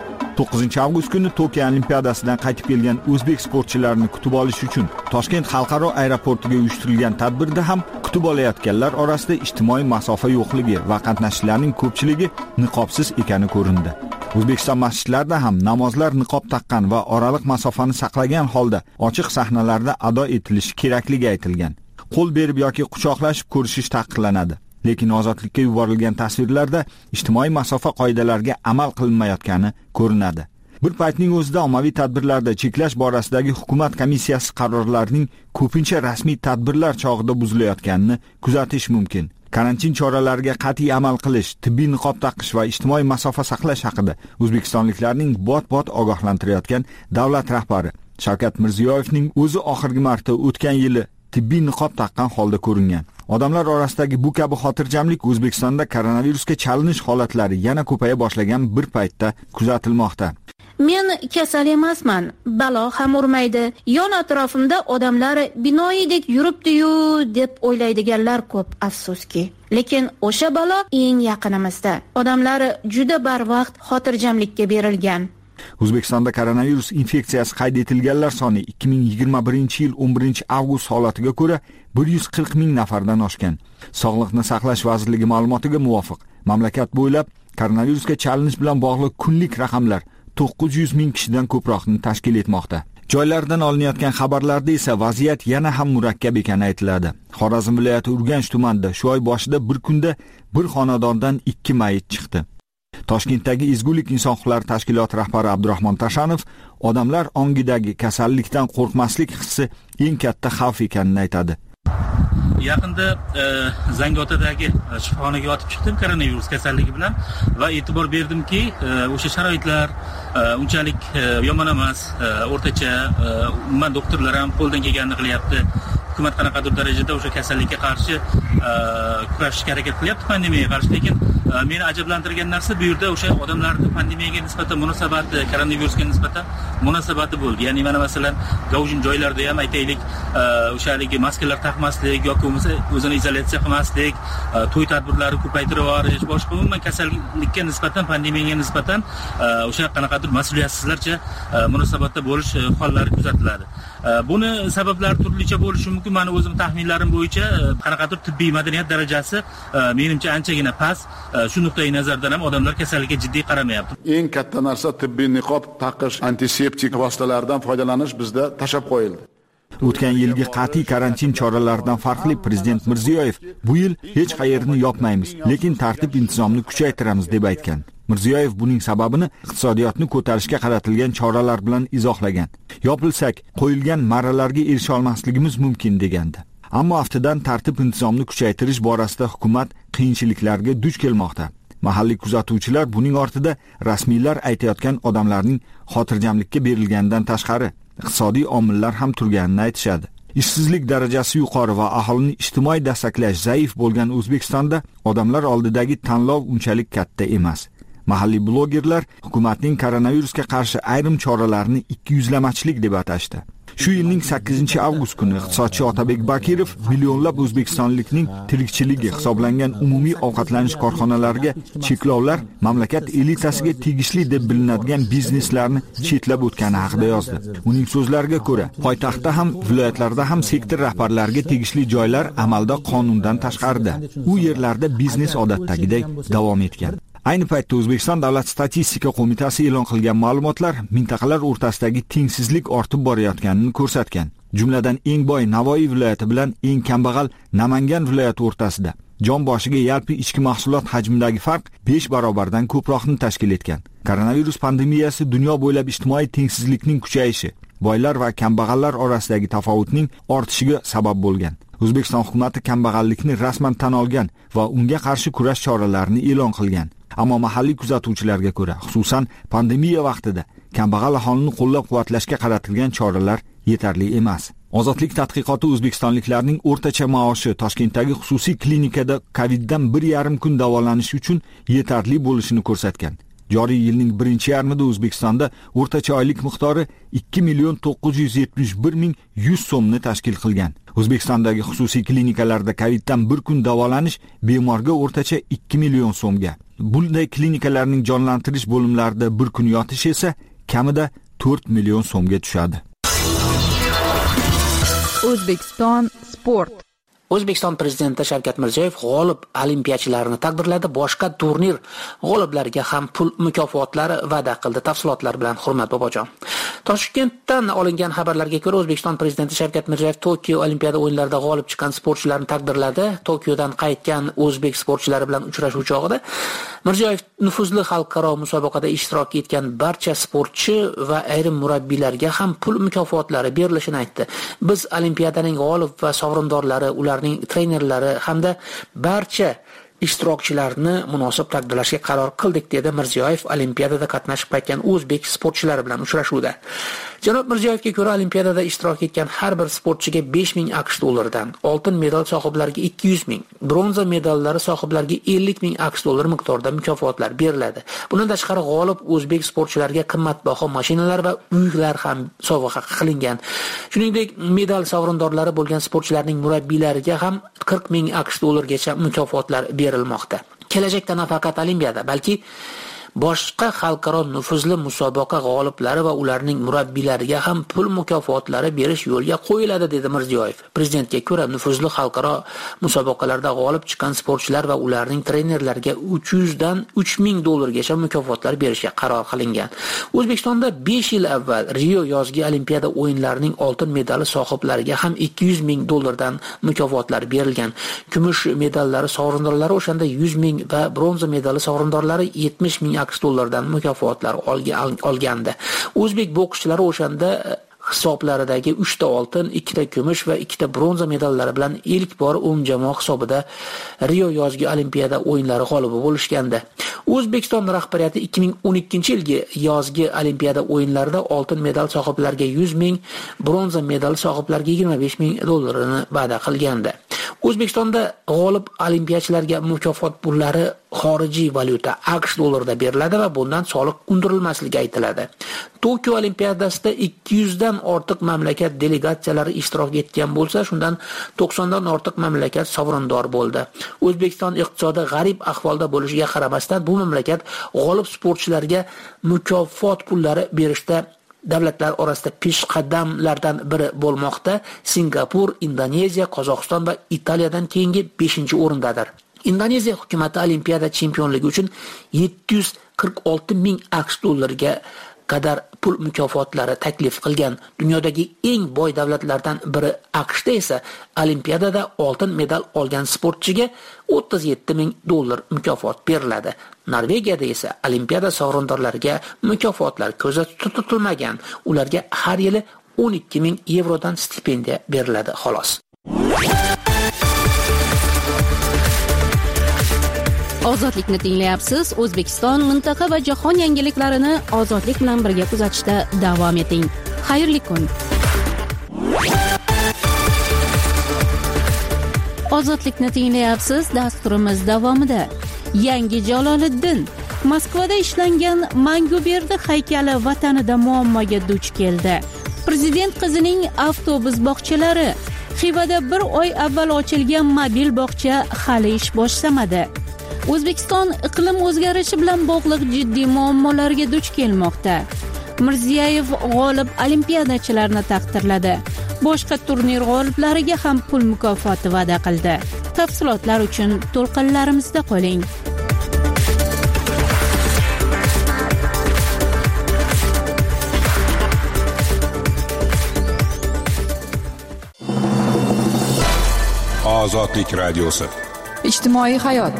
9-avgust kuni Tokio Olimpiadasidan qaytib kelgan o'zbek sportchilarini kutib olish uchun Toshkent xalqaro aeroportiga uyushtirilgan tadbirda ham kutib olayotganlar orasida ijtimoiy masofa yo'qligi va qatnashchilarning ko'pchiligi niqobsiz ekani ko'rindi. O'zbekiston masjidlarida ham namozlar niqob taqqan va oraliq masofani saqlagan holda ochiq sahnalarda ado etilishi kerakligi aytilgan. Qo'l berib yoki quchoqlashib ko'rishish taqiqlanadi. Lekin ozodlikka yuborilgan tasvirlarda ijtimoiy masofa qoidalariga amal qilinmayotgani ko'rinadi. Bir paytning o'zida ommaviy tadbirlarda cheklash borasidagi hukumat komissiyasi qarorlarining ko'pincha rasmiy tadbirlar chog'ida buzilayotganini kuzatish mumkin. Karantin choralariga qat'iy amal qilish, tibbiy niqob taqish va ijtimoiy masofa saqlash haqida o'zbekistonliklarning bot-bot ogohlantirayotgan davlat rahbari Shavkat Mirziyoyevning o'zi oxirgi marta o'tgan yili tibbiy niqob taqqan holda ko'ringan. Odamlar orasidagi bu kabi xotirjamlik O'zbekistonda koronavirusga chalinish holatlari yana ko'paya boshlagan bir paytda kuzatilmoqda. Men kasal emasman, balo ham urmaydi. Yon atrofimda odamlar binoyidek yuribdi-yu deb o'ylaydiganlar ko'p, afsuski. Lekin o'sha balo eng yaqinimizda. Odamlar juda barvaqt xotirjamlikka berilgan. O'zbekistonda koronavirus infeksiyasi qayd etilganlar soni 2021-yil 11-avgust holatiga ko'ra 140 ming nafardan oshgan. Sog'liqni saqlash vazirligi ma'lumotiga muvofiq, mamlakat bo'ylab koronavirusga chalinish bilan bog'liq kunlik raqamlar 900 ming kishidan ko'proqni tashkil etmoqda. Joylardan olinayotgan xabarlarda esa vaziyat yana ham murakkab ekani aytiladi. Xorazm viloyati Urganch tumanida shu oy boshida bir kunda bir xonadondan 2 mayit chiqdi. Toshkentdagi Ezgulik inson huquqlari tashkiloti rahbari Abdurahmon Tashanov odamlar ongidagi kasallikdan qo'rqmaslik hissi eng katta xavf ekanini aytadi. Yaqinda Zangiotadagi shifoxonaga yotib chiqdim koronavirus kasalligi bilan va e'tibor berdimki, o'sha sharoitlar unchalik yomon emas, o'rtacha, umuman doktorlar ham qo'ldan kelganini qilyapti. Hukumat qanaqadir darajada o'sha kasallikka qarshi kurashishga harakat qilyapti, pandemiyaga qarshi. Lekin meni ajablantirgan narsa bu yerda o'sha odamlarning pandemiyaga nisbatan munosabati, koronavirusga nisbatan munosabati bo'ldi. Ya'ni mana masalan, gavjum joylarda ham aytaylik, o'sha haligi maskalar taqmaslik yoki bo'lmasa o'zini izolyatsiya qilmaslik, to'y tadbirlari ko'paytirib yuborish, boshqa umuman kasallikka nisbatan, pandemiyaga nisbatan o'sha qanaqadir mas'uliyatsizlarcha munosabatda bo'lish hollari kuzatiladi. Buni sabablari turlicha bo'lishi mumkin. Meni o'zim taxminlarim bo'yicha qanaqadir tibbiy madaniyat darajasi menimcha anchagina past. Shu nuqtai nazardan ham odamlar kasallikka jiddiy qaramayapti. Eng katta narsa tibbiy niqob taqish, antiseptik vositalardan foydalanish bizda tashab qo'yildi. O'tgan yilgi qat'iy karantin choralaridan farqli Prezident Mirziyoyev bu yil hech qayerni yopmaymiz, lekin tartib intizomni kuchaytiramiz deb aytgan. Mirziyoyev buning sababini iqtisodiyotni ko'tarishga qaratilgan choralar bilan izohlagan. Yopilsak, qo'yilgan marralarga erisha olmasligimiz mumkin degandi. Ammo aftidan tartib intizomni kuchaytirish borasida hukumat qiyinchiliklarga duch kelmoqda. Mahalliy kuzatuvchilar buning ortida rasmiylar aytayotgan odamlarning xotirjamlikka berilganidan tashqari iqtisodiy omillar ham turganini aytishadi. Ishsizlik darajasi yuqori va aholini ijtimoiy dastaklash zaif bo'lgan O'zbekistonda odamlar oldidagi tanlov unchalik katta emas. Mahalliy blogerlar hukumatning koronavirusga qarshi ayrim choralarini ikkiyuzlamachilik deb atashdi. Shu yilning 8-avgust kuni iqtisodchi Otabek Bakirov millionlab o'zbekistonlikning tirikchiligi hisoblangan umumiy ovqatlanish korxonalariga cheklovlar mamlakat elitasiga tegishli deb bilinadigan bizneslarni chetlab o'tgani haqida yozdi. Uning so'zlariga ko'ra, poytaxtda ham, viloyatlarda ham sektor rahbarlariga tegishli joylar amalda qonundan tashqarida. U yerlarda biznes odatdagidek davom etgan. Ayni paytda O'zbekiston Davlat statistika qo'mitasi e'lon qilgan ma'lumotlar mintaqalar o'rtasidagi tengsizlik ortib borayotganini ko'rsatgan. Jumladan eng boy Navoiy viloyati bilan eng kambag'al Namangan viloyati o'rtasida jon boshiga yalpi ichki mahsulot hajmidagi farq 5 barobardan ko'proqni tashkil etgan. Koronavirus pandemiyasi dunyo bo'ylab ijtimoiy tengsizlikning kuchayishi, boylar va kambag'allar orasidagi tafovutning ortishiga sabab bo'lgan. O'zbekiston hukumatı kambag'allikni rasman tan olgan va unga qarshi kurash choralarini e'lon qilgan. Ammo mahalliy kuzatuvchilarga ko'ra, xususan pandemiya vaqtida kambag'al aholini qo'llab-quvvatlashga qaratilgan choralar yetarli emas. Ozodlik tadqiqoti o'zbekistonliklarning o'rtacha maoshi Toshkentdagi xususiy klinikada Coviddan 1,5 kun davolanish uchun yetarli bo'lishini ko'rsatgan. Joriy yilning birinchi yarmida O'zbekistonda o'rtacha oylik miqdori 2,971,100 so'mni tashkil qilgan. O'zbekistondagi xususiy klinikalarda Coviddan 1 kun davolanish bemorga o'rtacha 2 million so'mga. Bunday klinikalarning jonlantirish bo'limlarida 1 kun yotish esa kamida 4 million so'mga tushadi. O'zbekiston sport. O'zbekiston prezidenti Shavkat Mirziyoyev g'olib olimpiyachilarni taqdirladi, boshqa turnir g'oliblariga ham pul mukofotlari va'da qildi. Tafsilotlar bilan Hurmat Bobojon. Toshkentdan olingan xabarlarga ko'ra, O'zbekiston prezidenti Shavkat Mirziyoyev Tokio Olimpiada o'yinlarida g'olib chiqqan sportchilarni taqdirladi. Tokiodan qaytgan o'zbek sportchilari bilan uchrashuv chog'ida Mirziyoyev nufuzli xalqaro musobaqada ishtirok etgan barcha sportchi va ayrim murabbiylarga ham pul mukofotlari berilishini aytdi. Biz olimpiadaning g'olib va sovrindorlari, ularning trenerlari hamda barcha ishtirokchilarni munosib taqdirlashga qaror qildik, dedi Mirziyoyev olimpiadada qatnashib qaytgan o'zbek sportchilari bilan uchrashuvda. Janob Mirziyoyevga ko'ra, olimpiadada ishtirok etgan har bir sportchiga 5000 AQSh dollaridan, oltin medal sohiblariga 200 ming, bronza medallari sohiblariga 50 ming AQSh dollari miqdorida mukofotlar beriladi. Bundan tashqari g'olib o'zbek sportchilarga qimmatbaho mashinalar va uylar ham sovg'a qilingan. Shuningdek, medal sovrindorlari bo'lgan sportchilarning murabbiylariga ham 40 ming AQSh dollargacha mukofotlar berilmoqda. Kelajakda nafaqat olimpiada, balki boshqa xalqaro nufuzli musobaqa g'oliblari va ularning murabbiylariga ham pul mukofotlari berish yo'lga qo'yiladi, dedi Mirziyoyev. Prezidentga ko'ra, nufuzli xalqaro musobaqalarda g'olib chiqqan sportchilar va ularning trenerlariga 300 dan 3000 dollargacha mukofotlar berishga qaror qilingan. O'zbekistonda 5 yil avval Rio yozgi olimpiada o'yinlarining oltin medali sohiblariga ham 200 ming dollardan mukofotlar berilgan. Kumush medallari sovrindorlari o'shanda 100 ming va bronza medali sovrindorlari 70 ming AQSh dollardan mukofotlar olgandi. O'zbek bokschilari o'shanda hisoblaridagi 3 ta oltin, 2 ta kumush va 2 ta bronza medallari bilan ilk bor umumjamoa hisobida Rio yozgi olimpiada o'yinlari g'olibi bo'lishgandi. O'zbekiston rahbariyati 2012-yilgi yozgi olimpiada o'yinlarida oltin medal sohiblariga 100 ming, bronza medal sohiblariga 25 ming dollarini va'da qilgandi. O'zbekistonda g'olib olimpiyachilarga mukofot pullari xorijiy valyuta AQSh dollarida beriladi va bundan soliq undirilmasligi aytiladi. Tokio olimpiadasida 200 dan ortiq mamlakat delegatsiyalari ishtirok etgan bo'lsa, shundan 90 dan ortiq mamlakat sovrindor bo'ldi. O'zbekiston iqtisodi g'arib ahvolda bo'lishiga qaramasdan, bu mamlakat g'olib sportchilarga mukofot pullari berishda davlatlar orasida peshqadamlardan biri bo'lmoqda. Singapur, Indoneziya, Qozog'iston va Italiyadan keyingi 5-o'rindadir. Indoneziya hukumati olimpiada chempionligi uchun 746 ming AQSh dollariga qadar pul mukofotlari taklif qilgan. Dunyodagi eng boy davlatlardan biri AQShda esa olimpiadada oltin medal olgan sportchiga 37 ming dollar mukofot beriladi. Norvegiyada esa olimpiada sovrindorlariga mukofotlar ko'zda tutilmagan. Ularga har yili 12 ming yevrodan stipendiya beriladi xolos. Ozodlikni tinglayapsiz. O'zbekiston, mintaqa va jahon yangiliklarini ozodlik bilan birga kuzatishda davom eting. Xayrli kun. Ozodlikni tinglayapsiz. Dasturimiz davomida yangi Jaloliddin Moskvada ishlangan Manguberdi haykali vatanida muammoga duch keldi. Prezident qizining avtobus bog'chalari. Xivada 1 oy avval ochilgan mobil bog'cha hali ish boshlamadi. O'zbekiston iqlim o'zgarishi bilan bog'liq jiddiy muammolarga duch kelmoqda. Mirziyoyev g'olib olimpiadachilarni taqdirladi. Boshqa turnir g'oliblariga ham pul mukofoti va'da qildi. Tafsilotlar uchun to'lqinlarimizda qoling. Ozodlik radiosi. Ijtimoiy hayot.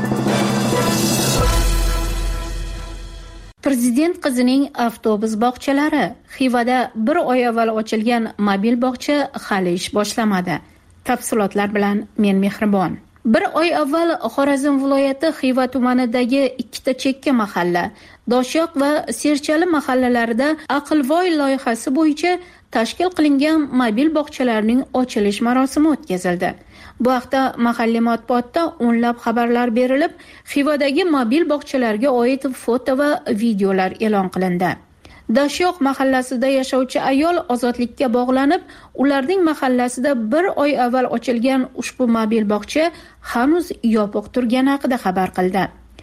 Prezident qizining avtobus bog'chalari. Xivada 1 oy avval ochilgan mobil bog'cha hali ish boshlamadi. Tafsilotlar bilan men Mehribon. 1 oy avval Xorazm viloyati Xiva tumanidagi 2 ta chekka mahalla, Doshyoq va Serchali mahallalarida Aqlvoy loyihasi bo'yicha tashkil qilingan mobil bog'chalarning ochilish marosimi o'tkazildi. Bu haqda mahalliy matbuotda o'nlab xabarlar berilib, Xivadagi mobil bog'chalarga oid foto va videolar e'lon qilindi. Doshyoq mahallasida yashovchi ayol ozodlikka bog'lanib, ularning mahallasida 1 oy avval ochilgan ushbu mobil bog'cha hanuz yopiq turgani haqida xabar qildi.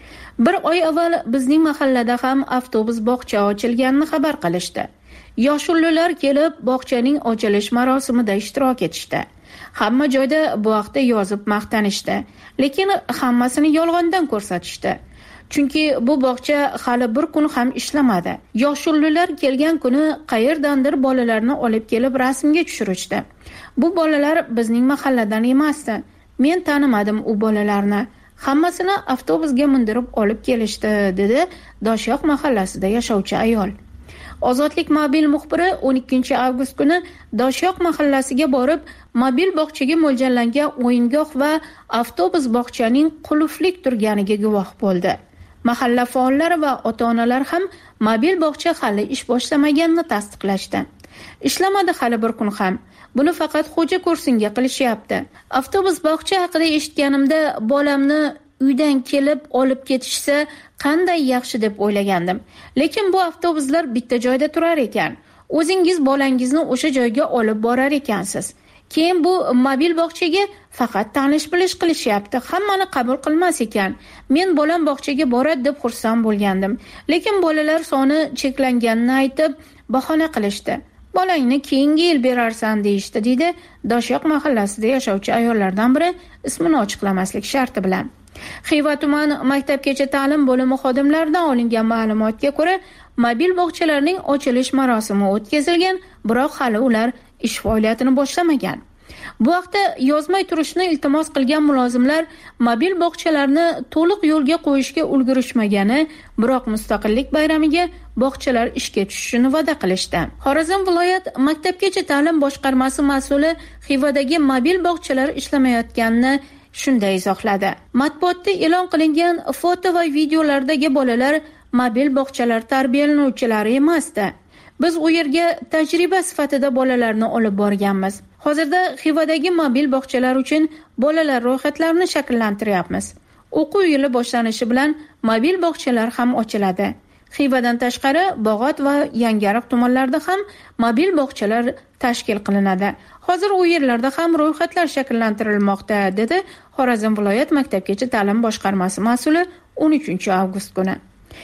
1 oy avval bizning mahallada ham avtobus bog'cha ochilganini xabar qilishdi. Yoshullilar kelib, bog'chaning ochilish marosimida ishtirok etishdi. Hamma joyda bu haqda yozib maqtanishdi, lekin hammasini yolg'ondan ko'rsatishdi. Chunki bu bog'cha hali bir kun ham ishlamadi. Yoshullilar kelgan kuni qayerdandir bolalarni olib kelib rasmga tushirishdi. Bu bolalar bizning mahalladan emasdi. Men tanimadim u bolalarni. Hammasini avtobusga mindirib olib kelishdi, dedi Doshyoq mahallasida yashovchi ayol. Ozodlik mobil muxbiri 12 avgust kuni Doshyoq mahallasiga borib, mobil bog'chaga mo'ljallangan o'yingoh va avtobus bog'chaning qulflik turganiga guvoh bo'ldi. Mahalla faollari va ota-onalar ham mobil bog'cha hali ish boshlamaganini tasdiqlashdi. Ishlamadi hali bir kun ham. Buni faqat xo'ja ko'rsinga qilishyapti. Avtobus bog'cha haqida eshitganimda bolamni uydan kelib olib ketishsa qanday yaxshi deb o'ylagandim. Lekin bu avtobuslar bitta joyda turar ekan. O'zingiz bolangizni o'sha joyga olib borar ekansiz. Keyin bu mobil bog'chaga faqat tanish-bilish qilishyapti. Hammani qabul qilmas ekan. Men bolam bog'chaga boradi deb xursand bo'lgandim. Lekin bolalar soni cheklanganini aytib, bahona qilishdi. Bolangni keyingi yil berarsan deyishdi, deydi Doshyoq mahallasida yashovchi ayollardan biri ismini ochiqlamaslik sharti bilan. Xiva tuman maktabgacha ta'lim bo'limi xodimlaridan olingan ma'lumotga ko'ra, mobil bog'chalarning ochilish marosimi o'tkazilgan, biroq hali ular ish faoliyatini boshlamagan. Bu haqda yozmay turishni iltimos qilgan mulozimlar mobil bog'chalarni to'liq yo'lga qo'yishga ulgurishmagani, biroq mustaqillik bayramiga bog'chalar ishga tushishini va'da qilishdi. Xorazm viloyat maktabgacha ta'lim boshqarmasi mas'uli Xivadagi mobil bog'chalar ishlamayotganini shunday izohladi. Matbuotda e'lon qilingan foto va videolardagi bolalar mobil bog'chalar tarbiyalanuvchilari emasdi. Biz u yerga tajriba sifatida bolalarni olib borganmiz. Hozirda Xivadagi mobil bog'chalar uchun bolalar ro'yxatlarini shakllantiryapmiz. O'quv yili boshlanishi bilan mobil bog'chalar ham ochiladi. Xivadan tashqari Bog'ot va Yangiariq tumanlarida ham mobil bog'chalar tashkil qilinadi. Hozir u yerlarda ham ro'yxatlar shakllantirilmoqda, dedi Xorazm viloyat maktabgacha ta'lim boshqarmasi mas'uli 13 avgust kuni.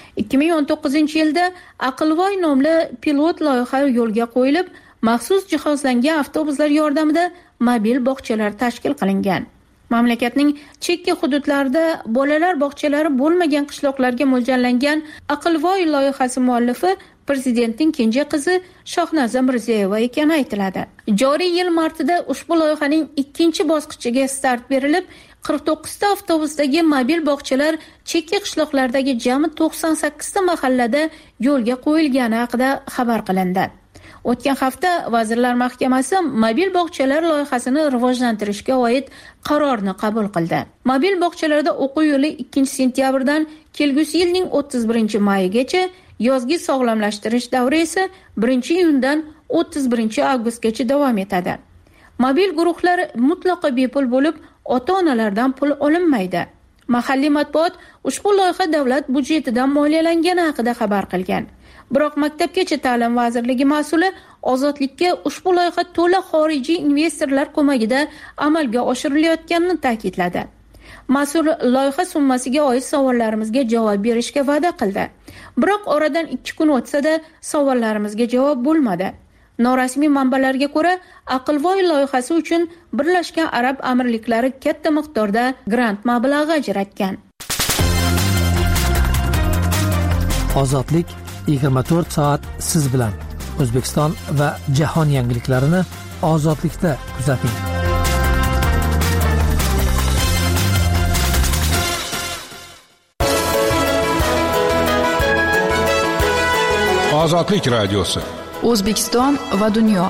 2019-yilda Aqlvoy nomli pilot loyiha yo'lga qo'yilib, maxsus jihozlangan avtobuslar yordamida mobil bog'chalar tashkil qilingan. Mamlakatning chekka hududlarida bolalar bog'chalari bo'lmagan qishloqlarga mo'ljallangan Aqlvoy loyihasi muallifi prezidentning kenja qizi Shohnaza Mirziyoyeva ekani aytiladi. Joriy yil martida ushbu loyihaning 2-bosqichiga start berilib, 49 ta avtobusdagi mobil bog'chalar chekka qishloqlardagi jami 98 ta mahallada yo'lga qo'yilgani haqida xabar qilindi. O'tgan hafta Vazirlar Mahkamasi mobil bog'chalar loyihasini rivojlantirishga oid qarorni qabul qildi. Mobil bog'chalarda o'quv yili 2-sentyabrdan kelgusi yilning 31-mayigacha, yozgi sog'lomlashtirish davri esa 1-iyundan 31-avgustgacha davom etadi. Mobil guruhlar mutlaqo bepul bo'lib, ota-onalardan pul olinmaydi. Mahalliy matbuot ushbu loyiha davlat budjetidan moliyalangani haqida xabar qilgan. Biroq Maktabgacha ta'lim vazirligi mas'uli Ozodlikka ushbu loyiha to'la xorijiy investorlar ko'magida amalga oshirilayotganini ta'kidladi. Mas'ul loyiha summasiga oid savollarimizga javob berishga va'da qildi. Biroq oradan 2 kun o'tsa-da savollarimizga javob bo'lmadi. Norasmiy manbalarga ko'ra, Aqlvoy loyihasi uchun Birlashgan Arab Amirliklari katta miqdorda grant mablag'i ajratgan. Ozodlik 24 soat siz bilan. O'zbekiston va jahon yangiliklarini Ozodlikda kuzating. Ozodlik radiosi. O'zbekiston va dunyo.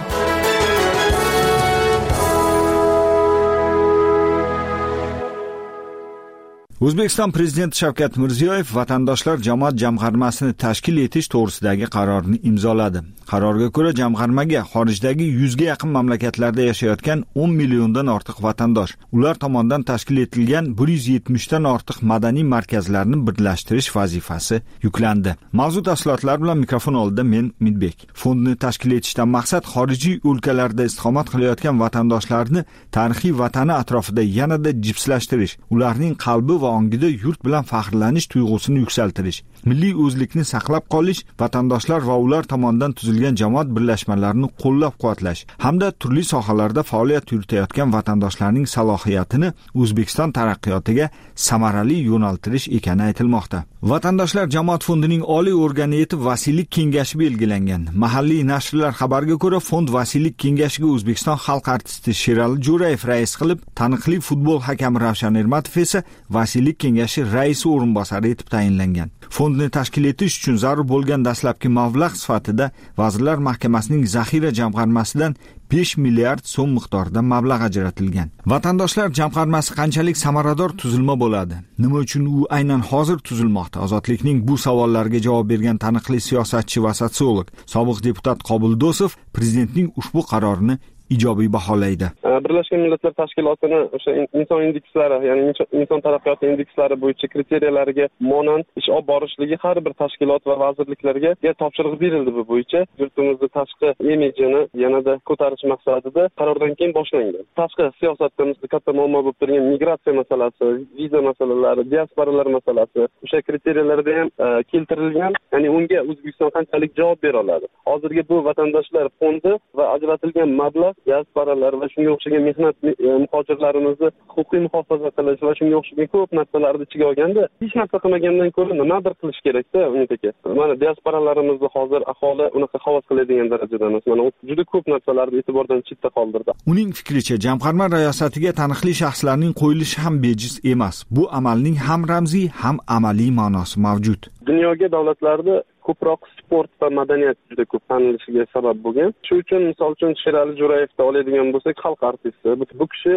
O'zbekiston Prezidenti Shavkat Mirziyoyev vatandoshlar jamoat jamg'armasini tashkil etish to'g'risidagi qarorni imzoladi. Qarorga ko'ra jamg'armaga xorijdagi 100 ga yaqin mamlakatlarda yashayotgan 10 milliondan ortiq vatandosh, ular tomonidan tashkil etilgan 170 dan ortiq madaniy markazlarni birlashtirish vazifasi yuklandi. Mavzu tafsilotlar bilan mikrofon oldida men Midbek. Fondni tashkil etishdan maqsad xorijiy o'lkalarda istiqomat qilayotgan vatandoshlarni tarixiy vatani atrofida yanada jipslashtirish, ularning qalbi va ongida yurt bilan faxrlanish tuyg'usini yuksaltirish, milliy o'zlikni saqlab qolish, vatandoshlar va ular tomonidan tuzilgan jamoat birlashmalarini qo'llab-quvvatlash hamda turli sohalarda faoliyat yuritayotgan vatandoshlarning salohiyatini O'zbekiston taraqqiyotiga samarali yo'naltirish ekani aytilmoqda. Vatandoshlar jamoat fondining oliy organi etib vasiylik kengashi belgilangan. Mahalliy nashrlar xabariga ko'ra, fond vasiylik kengashiga O'zbekiston xalq artisti Sherali Jo'rayev rais qilib, taniqli futbol hakami Ravshan Ermatov esa vasiylik kengashi raisi o'rinbosari etib tayinlangan. Fondni tashkil etish uchun zarur bo'lgan dastlabki mablag' sifatida Vazirlar Mahkamasining zaxira jamg'armasidan 5 milliard so'm miqdorida mablag' ajratilgan. Vatandoshlar jamg'armasi qanchalik samarador tuzilma bo'ladi? Nima uchun u aynan hozir tuzilmoqda? Ozodlikning bu savollarga javob bergan taniqli siyosatchi va sotsiolog, sobiq deputat Qobul Do'sov prezidentning ushbu qarorini ijobiy baholaydi. Birlashgan Millatlar Tashkilotining o'sha inson indekslari, ya'ni inson taraqqiyoti indekslari bo'yicha kriteriyalarga monand ish olib borishligi har bir tashkilot va vazirliklarga topshiriq berildi. Bu bo'yicha yurtimizning tashqi imijini yanada ko'tarish maqsadida qarordan keyin boshlangan. Tashqi siyosatimizda katta muammo bo'lib turgan migratsiya masalasi, viza masalalari, diasporalar masalasi o'sha kriteriyalarda ham keltirilgan. Ya'ni unga O'zbekiston qanchalik javob bera oladi? Hozirgi bu vatandoshlar fondi va ajratilgan mablag' diasporalar va shunga o'xshagan mehnat muhojirlarimizni huquqiy muhofaza qilish va shunga o'xshagan ko'p narsalarni ichiga olganda, hech narsa qilmagandan ko'ra nimadir qilish kerak-da unga. Mana diasporalarimizni hozir aholi unaqa havas qiladigan darajada emas. Mana juda ko'p narsalarni e'tibordan chetda qoldirdi. Uning fikricha, jamg'arma rayosatiga taniqli shaxslarning qo'yilishi ham bejiz emas. Bu amalning ham ramziy, ham amaliy ma'nosi mavjud. Dunyoga davlatlarda ko'proq sport va madaniyat juda ko'p tanilishiga sabab bo'lgan. Shu uchun misol uchun Sherali Jo'rayevni oladigan bo'lsak, xalq artisti. Bu kishi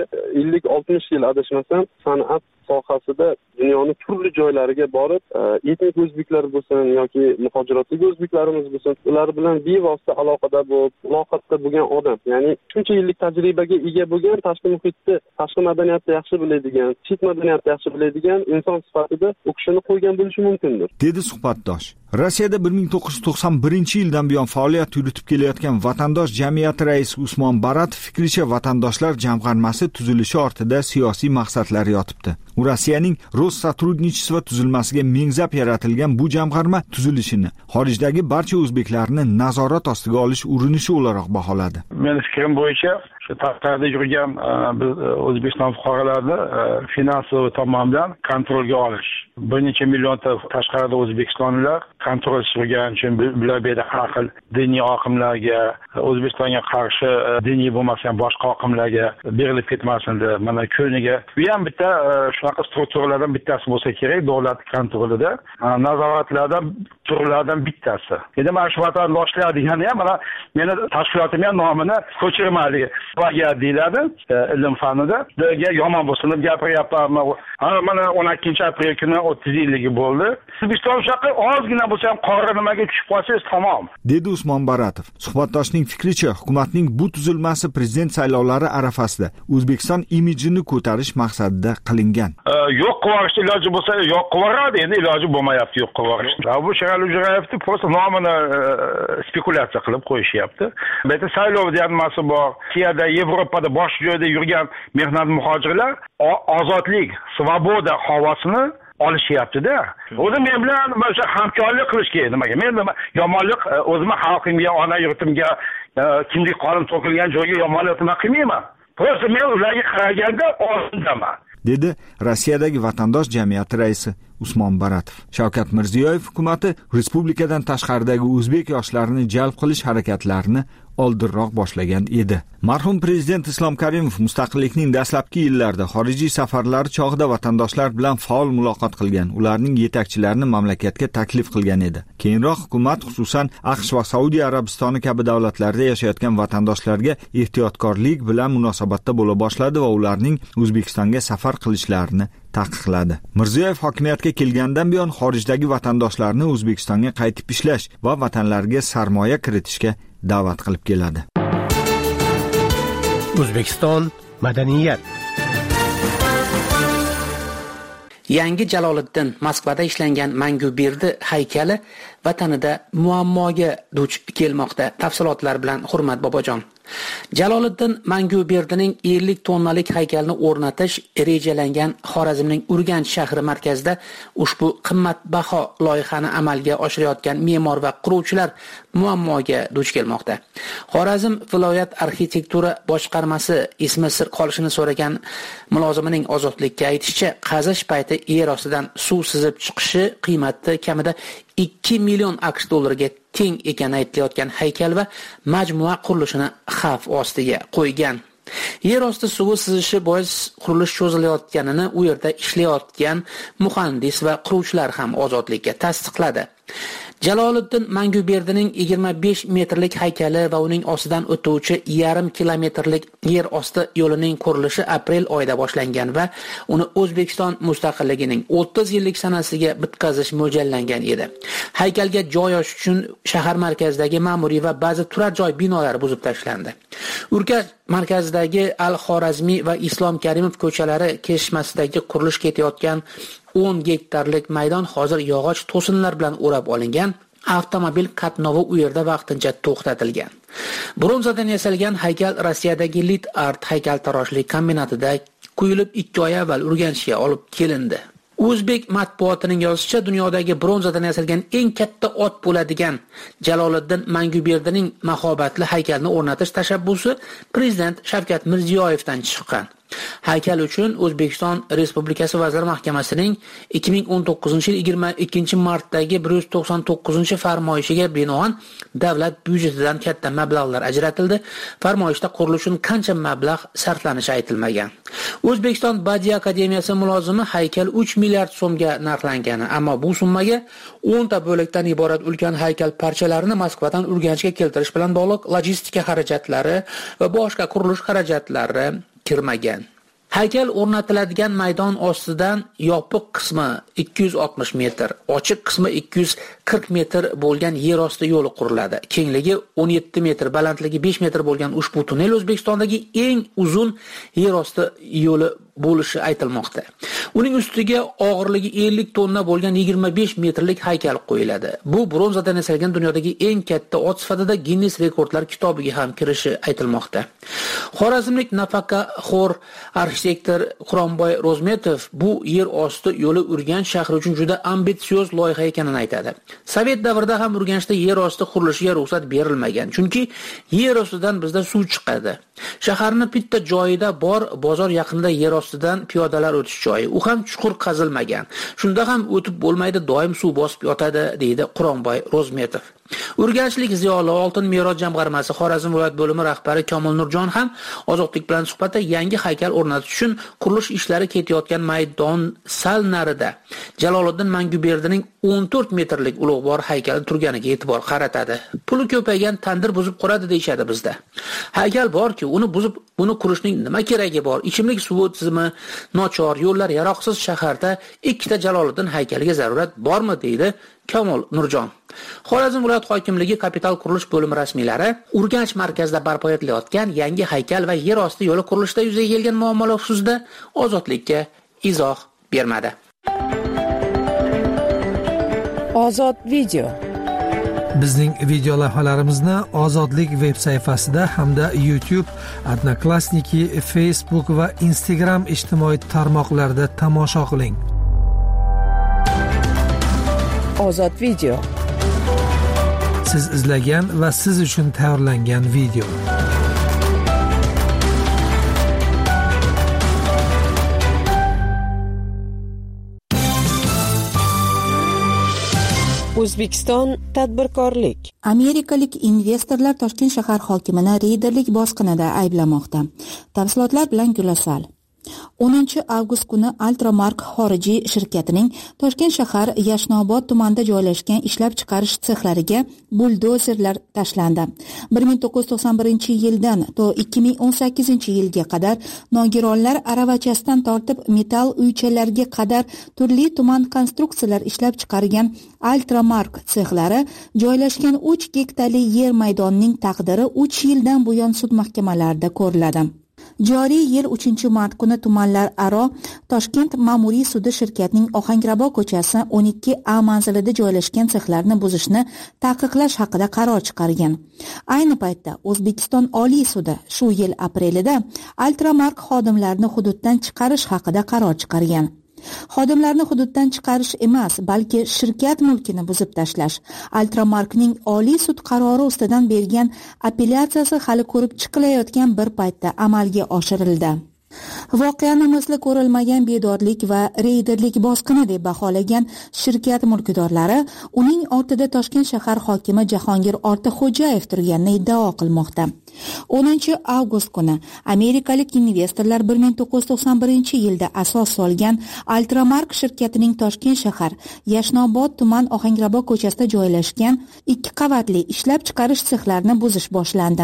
50-60 yil adashmasam san'at sohasida dunyoning turli joylariga borib, etnik o'zbeklar bo'lsin yoki muhojirotdagi o'zbeklarimiz bo'lsin, ular bilan bevosita aloqada bo'lib, muloqotda bo'lgan odam. Ya'ni shuncha yillik tajribaga ega bo'lgan, tashqi muhitni, tashqi madaniyatni yaxshi biladigan, chet madaniyatni yaxshi biladigan inson sifatida u kishini qo'ygan bo'lishi mumkindir, dedi suhbatdosh. Rossiyada 1991-yildan buyon faoliyat yuritib kelayotgan vatandosh jamiyati raisi Usmon Baratov fikricha, vatandoshlar jamg'armasi tuzilishi ortida siyosiy maqsadlar yotibdi. U Rossiyaning Rossatudnichество tuzilmasiga mengzab yaratilgan bu jamg'arma tuzilishini xorijdagi barcha o'zbeklarni nazorat ostiga olish urinishi o'laroq baholadi. Mening fikrim bo'yicha, shu tashqarida yurgan biz O'zbekiston fuqarolarini finansiy tomondan kontrolga olish. Bir necha millionta tashqarida o'zbekistonliklar kontrol surgan uchun bular berda har xil diniy oqimlarga, O'zbekistonga qarshi diniy bo'lmagan boshqa oqimlarga berilib ketmasin deb mana ko'niga bu ham bitta shunaqa strukturalardan bittasi bo'lsa kerak davlat kontrolida, nazoratlardan turlardan bittasi. Endi mana shu vatandoshlar degani ham mana meni tashkilotim ham nomini ko'chirmadi. Vaga deyiladi ilm fanida. Yomon bo'lsin deb gapiryapman. Mana 12-aprel kuni 30 yilligi bo'ldi. O'zbekiston shunaqa ozgina bo'lsa ham qora nimaga tushib qolsangiz tamom. Dedi Usmon Baratov. Suhbatdoshning fikricha, hukumatning bu tuzilmasi prezident saylovlari arafasida O'zbekiston imijini ko'tarish maqsadida qilingan. Yo'q qilishni iloji bo'lsa yo'q qilaveradi, endi iloji bo'lmayapti yo'q qilishni. Bu Sherali Jo'rayevni просто nomini spekulatsiya qilib qo'yishyapti. Bu yerda saylov deganmasi bor. Rossiyada, Yevropada bosh joyda yurgan mehnat muhojirlar ozodlik, svoboda havosini olishyapti-da. O'zi men bilan o'sha hamkorlik qilish kerak nimaga? Men yomonlik o'zimni xalqimga, ona yurtimga, kimlik qonim to'kilgan joyga yomonlik qilmayman. Просто men ularga qaraganda oldindaman. Dedi Rossiyadagi vatandosh jamiyati raisi Usmon Baratov. Shavkat Mirziyoyev hukumatı respublikadan tashqaridagi o'zbek yoshlarini jalb qilish harakatlarini oldinroq boshlagan edi. Marhum prezident Islom Karimov mustaqillikning dastlabki yillarida xorijiy safarlari chog'ida vatandoshlar bilan faol muloqot qilgan, ularning yetakchilarini mamlakatga taklif qilgan edi. Keyinroq hukumat xususan AQSh va Saudiya Arabistoni kabi davlatlarda yashayotgan vatandoshlarga ehtiyotkorlik bilan munosabatda bo'la boshladi va ularning O'zbekistonga safar qilishlarini taqiqladi. Mirziyoyev hokimiyatga kelgandan buyon xorijdagi vatandoshlarni O'zbekistonga qaytib ishlash va vatanlariga sarmoya kiritishga da'vat qilib keladi. O'zbekiston madaniyat. Yangi Jaloliddin Moskvada ishlangan Manguberdi haykali vatanida muammoga duch kelmoqda. Tafsilotlar bilan Hurmat Bobojon. Jaloliddin Manguberdining 50 tonnalik haykalni o'rnatish rejalangan Xorazmning Urganch shahri markazida ushbu qimmatbaho loyihani amalga oshirayotgan me'mor va quruvchilar muammoga duch kelmoqda. Xorazm viloyat arxitektura boshqarmasi ismi sir qolishini so'ragan mulozimining Ozodlikka aytishicha, qazish payti yer ostidan suv sizib chiqishi qiymati kamida 2 million AQSh dollariga teng ekani aytilayotgan haykal va majmua qurilishini xavf ostiga qo'ygan. Yer osti suvi sizishi bois qurilish cho'zilayotganini u yerda ishlayotgan muhandis va quruvchilar ham Ozodlikka tasdiqladi. Jaloliddin Manguberdining 25 metrlik haykali va uning ostidan o'tuvchi 1,5 kilometrlik yer osti yo'lining qurilishi aprel oyida boshlangan va uni O'zbekiston mustaqilligining 30 yillik sanasiga bitkazish mo'ljallangan edi. Haykalga joy ochish uchun shahar markazidagi ma'muriy va ba'zi turar joy binolari buzib tashlandi. Urganch markazidagi Al-Xorazmiy va Islom Karimov ko'chalari kesishmasidagi qurilish ketayotgan 10 gektarlik maydon hozir yog'och to'sinlar bilan o'rab olingan. Avtomobil qatnovi u yerda vaqtincha to'xtatilgan. Bronzadan yasalgan haykal Rossiyadagi Lit Art haykaltaroshlik kombinatida quyilib 2 oy avval Urganchga olib kelindi. O'zbek matbuotining yozishicha, dunyodagi bronzadan yasalgan eng katta ot bo'ladigan Jaloliddin Manguberdining mahobatli haykalni o'rnatish tashabbusi prezident Shavkat Mirziyoyevdan chiqqan. Haykal uchun O'zbekiston Respublikasi Vazirlar Mahkamasining 2019-yil 22-martdagi 199-farmoyishiga binoan davlat byudjetidan katta mablag'lar ajratildi. Farmoyishda qurilish uchun qancha mablag' sarflanishi aytilmagan. O'zbekiston Badiiy akademiyasi mulozimi haykal 3 milliard so'mga narxlangani, ammo bu summaga 10 ta bo'lakdan iborat ulkan haykal parchalarini Moskvadan Urganchga keltirish bilan bog'liq logistika xarajatlari va boshqa qurilish xarajatlari kirmagan. Haykal o'rnatiladigan maydon ostidan yopiq qismi 260 metr, ochiq qismi 240 metr bo'lgan yer osti yo'li quriladi. Kengligi 17 metr, balandligi 5 metr bo'lgan ushbu tunnel O'zbekistondagi eng uzun yer osti yo'li bo'lishi aytilmoqda. Uning ustiga og'irligi 50 tonna bo'lgan 25 metrlik haykal qo'yiladi. Bu bronzadan yasalgan dunyodagi eng katta ot sifatida Guinness rekordlar kitobiga ham kirishi aytilmoqda. Xorazmlik nafaqaxo'r arxitektor Quronboy Rozmetov bu yer osti yo'li Urganch shahri uchun juda ambitsioz loyiha ekanini aytadi. Sovet davrida ham Urganchda yer osti qurilishiga ruxsat berilmagan, chunki yer ostidan bizda suv chiqadi. Shaharning bitta joyida bor bozor yaqinida yer ostidan piyodalar o'tish joyi. U ham chuqur qazilmagan. Shunda ham o'tib bo'lmaydi, doim suv bosib yotadi, deydi Quronboy Ro'zmetov. Urganchlik ziyoli Oltin Merod jamg'armasi Xorazm viloyat bo'limi rahbari Komil Nurjon ham Ozodlik bilan suhbatda yangi haykal o'rnatish uchun qurilish ishlari ketayotgan maydon sal narida Jaloliddin Manguberdining 14 metrlik ulug'bor haykali turganiga e'tibor qaratadi. Puli ko'paygan tandir buzib quradi deyshadi bizda. Haykal borki, uni buzib, uni qurishning nima keragi bor? Ichimlik suvi tizimi nochor, yo'llar yaroqsiz shaharda ikkita Jaloliddin haykaliga zarurat bormi, deydi Komil Nurjon. Xorazm viloyat hokimligi kapital qurilish bo'limi rasmiylari Urganch markazida barpo etilayotgan yangi haykal va yer osti yo'li qurilishida yuzaga kelgan muammolar xususida Ozodlikka izoh bermadi. Ozod video. Bizning video lavhalarimizni Ozodlik veb sayfasida hamda YouTube, Odnoklassniki, Facebook va Instagram ijtimoiy tarmoqlarida tomosha qiling. Ozod video. Siz izlagan va siz uchun tayyorlangan video. O'zbekiston tadbirkorlik. Amerikalik investorlar Toshkent shahar hokimini reyderlik bosqinida ayblamoqda. Tafsilotlar bilan Gulasal. 10 avgust kuni Altramark xorijiy shirkatining Toshkent shahar Yashnobod tumanida joylashgan ishlab chiqarish sexlariga buldozerlar tashlandi. 1991-yildan to 2018-yilga qadar nogironlar aravachasidan tortib metall uychalarga qadar turli tuman konstruksiyalar ishlab chiqargan Altramark sexlari joylashgan 3 gektarli yer maydonining taqdiri 3 yildan buyon sud mahkamalarida ko'riladi. Joriy yil 3-mart kuni tumanlar aro Toshkent ma'muriy sudi shirkatning Ohangrabo ko'chasi 12A manzilida joylashgan sexlarni buzishni taqiqlash haqida qaror chiqargan. Ayni paytda O'zbekiston Oliy sudi shu yil aprelida Altramark xodimlarini hududdan chiqarish haqida qaror chiqargan. Xodimlarni hududdan chiqarish emas, balki shirkat mulkini buzib tashlash. Altramarkning Oliy sud qarori ustidan bergan apellyatsiyasi hali ko'rib chiqilayotgan bir paytda amalga oshirildi. Voqeani misli ko'rilmagan bedorlik va reyderlik bosqini deb baholagan shirkat mulkdorlari uning ortida Toshkent shahar hokimi Jahongir Ortiqxo'jayev turganini iddao qilmoqda. 10 avgust kuni amerikalik investorlar 1991-yilda asos solgan Altramark shirkatining Toshkent shahar Yashnobod tuman Ohangrabo ko'chasida joylashgan 2 qavatli ishlab chiqarish sexlarini buzish boshlandi.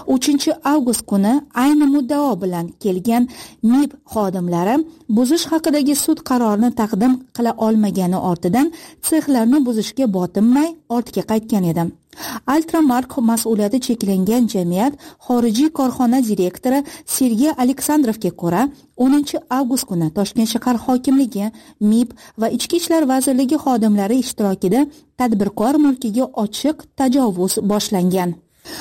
3 avgust kuni ayni muddao bilan kelgan MIB xodimlari buzish haqidagi sud qarorini taqdim qila olmagani ortidan sexlarni buzishga botinmay ortga qaytgan edi. Altramark mas'uliyati cheklangan jamiyat xorijiy korxona direktori Sergey Aleksandrovga ko'ra 10 avgust kuni Toshkent shahar hokimligi, MIB va Ichki ishlar vazirligi xodimlari ishtirokida tadbirkor mulkiga ochiq tajovuz boshlangan.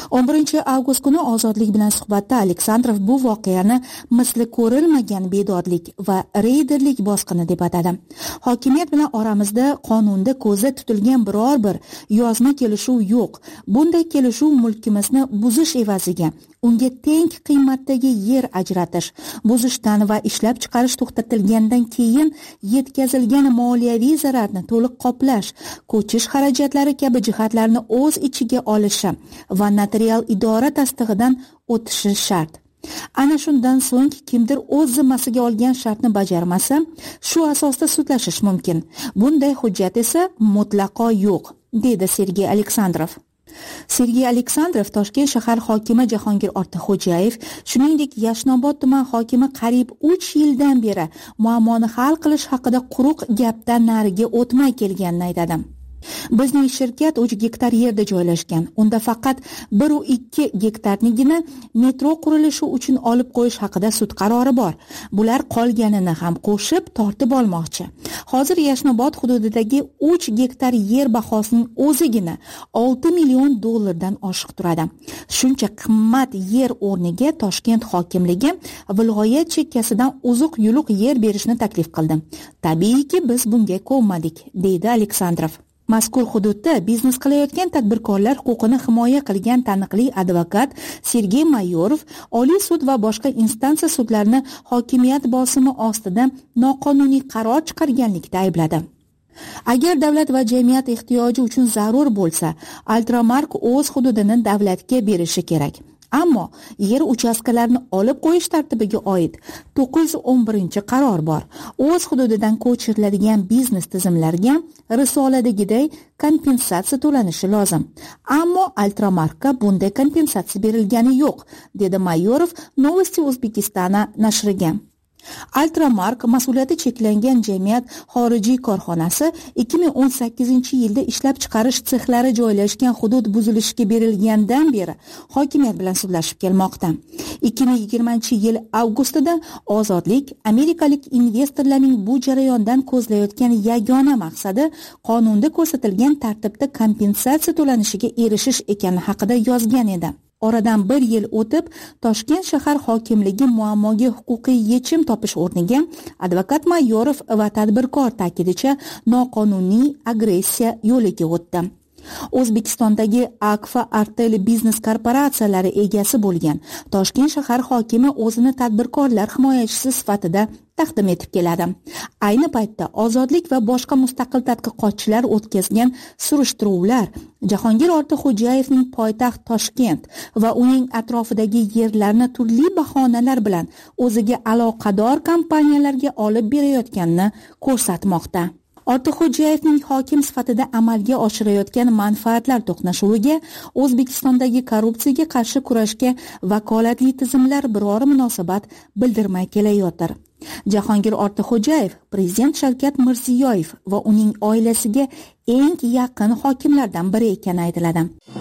11 avgust kuni Ozodlik bilan suhbatda Aleksandrov bu voqeani misli ko'rilmagan bedodlik va reyderlik bosqini deb atadi. Hokimiyat bilan oramizda qonunda ko'zda tutilgan biror bir yozma kelishuv yo'q. Bunday kelishuv mulkimizni buzish evaziga unga teng qiymatdagi yer ajratish, buzishdan va ishlab chiqarish to'xtatilgandan keyin yetkazilgan moliyaviy zararni to'liq qoplash, ko'chish xarajatlari kabi jihatlarni o'z ichiga olishi va notarial idora tasdig'idan o'tishi shart. Ana shundan so'ng kimdir o'z zimmasiga olgan shartni bajarmasa, shu asosda sudlashish mumkin. Bunday hujjat esa mutlaqo yo'q, dedi Sergey Aleksandrov. Sergey Aleksandrov Toshkent shahar hokimi Jahongir Ortiqxo'jayev, shuningdek Yashnobod tuman hokimi qariyb 3 yildan beri muammoni hal qilish haqida quruq gapdan nariga o'tmay kelganini aytadi. Bizning shirkat 3 gektar yerda joylashgan. Unda faqat 1-2 gektarnigina metro qurilishi uchun olib qo'yish haqida sud qarori bor. Bular qolganini ham qo'shib tortib olmoqchi. Hozir Yashnobod hududidagi 3 gektar yer bahosining o'zigina 6 million dollardan oshiq turadi. Shuncha qimmat yer o'rniga Toshkent hokimligi viloyat chekkasidan uzuq-yuluq yer berishni taklif qildi. Tabiiyki biz bunga ko'nmadik, deydi Aleksandrov. Mazkur hududda biznes qilayotgan tadbirkorlar huquqini himoya qilgan taniqli advokat Sergey Mayorov Oliy sud va boshqa instansiya sudlarini hokimiyat bosimi ostida noqonuniy qaror chiqarganlikda aybladi. Agar davlat va jamiyat ehtiyoji uchun zarur bo'lsa, Altramark o'z hududini davlatga berishi kerak. Ammo yer uchastkalarini olib qo'yish tartibiga oid 911-qaror bor. O'z hududidan ko'chiriladigan biznes tizimlarga risoladagiday kompensatsiya to'lanishi lozim. Ammo Altramarkka bunday kompensatsiya berilgani yo'q, dedi Mayorov Novosti O'zbekistona nashriga. Altramark mas'uliyati cheklangan jamiyat xorijiy korxonasi 2018-yilda ishlab chiqarish sexlari joylashgan hudud buzilishiga berilgandan beri hokimiyat bilan sudlashib kelmoqda. 2020-yil avgustida Ozodlik amerikalik investorlarning bu jarayondan ko'zlayotgan yagona maqsadi qonunda ko'rsatilgan tartibda kompensatsiya to'lanishiga erishish ekani haqida yozgan edi. Oradan 1 yil o'tib, Toshkent shahar hokimligi muammoga huquqiy yechim topish o'rniga advokat Mayorov va tadbirkor ta'kidicha noqonuniy agressiya yo'liga o'tdi. O'zbekistondagi Akfa Artel biznes korporatsiyalari egasi bo'lgan Toshkent shahar hokimi o'zini tadbirkorlar himoyachisi sifatida taqdim etib keladi. Ayni paytda Ozodlik va boshqa mustaqil tadqiqotchilar o'tkazgan surishtiruvlar Jahongir Ortiqxo'jayevning poytaxt Toshkent va uning atrofidagi yerlarni turli bahonalar bilan o'ziga aloqador kompaniyalarga olib berayotganini ko'rsatmoqda. Ortiqxo'jayevning hokim sifatida amalga oshirayotgan manfaatlar to'qnashuviga O'zbekistondagi korrupsiyaga qarshi kurashga vakolatli tizimlar biror munosabat bildirmay kelayotir. Jahongir Ortiqxo'jayev Prezident Shavkat Mirziyoyev va uning oilasiga eng yaqin hokimlardan biri ekani aytiladi.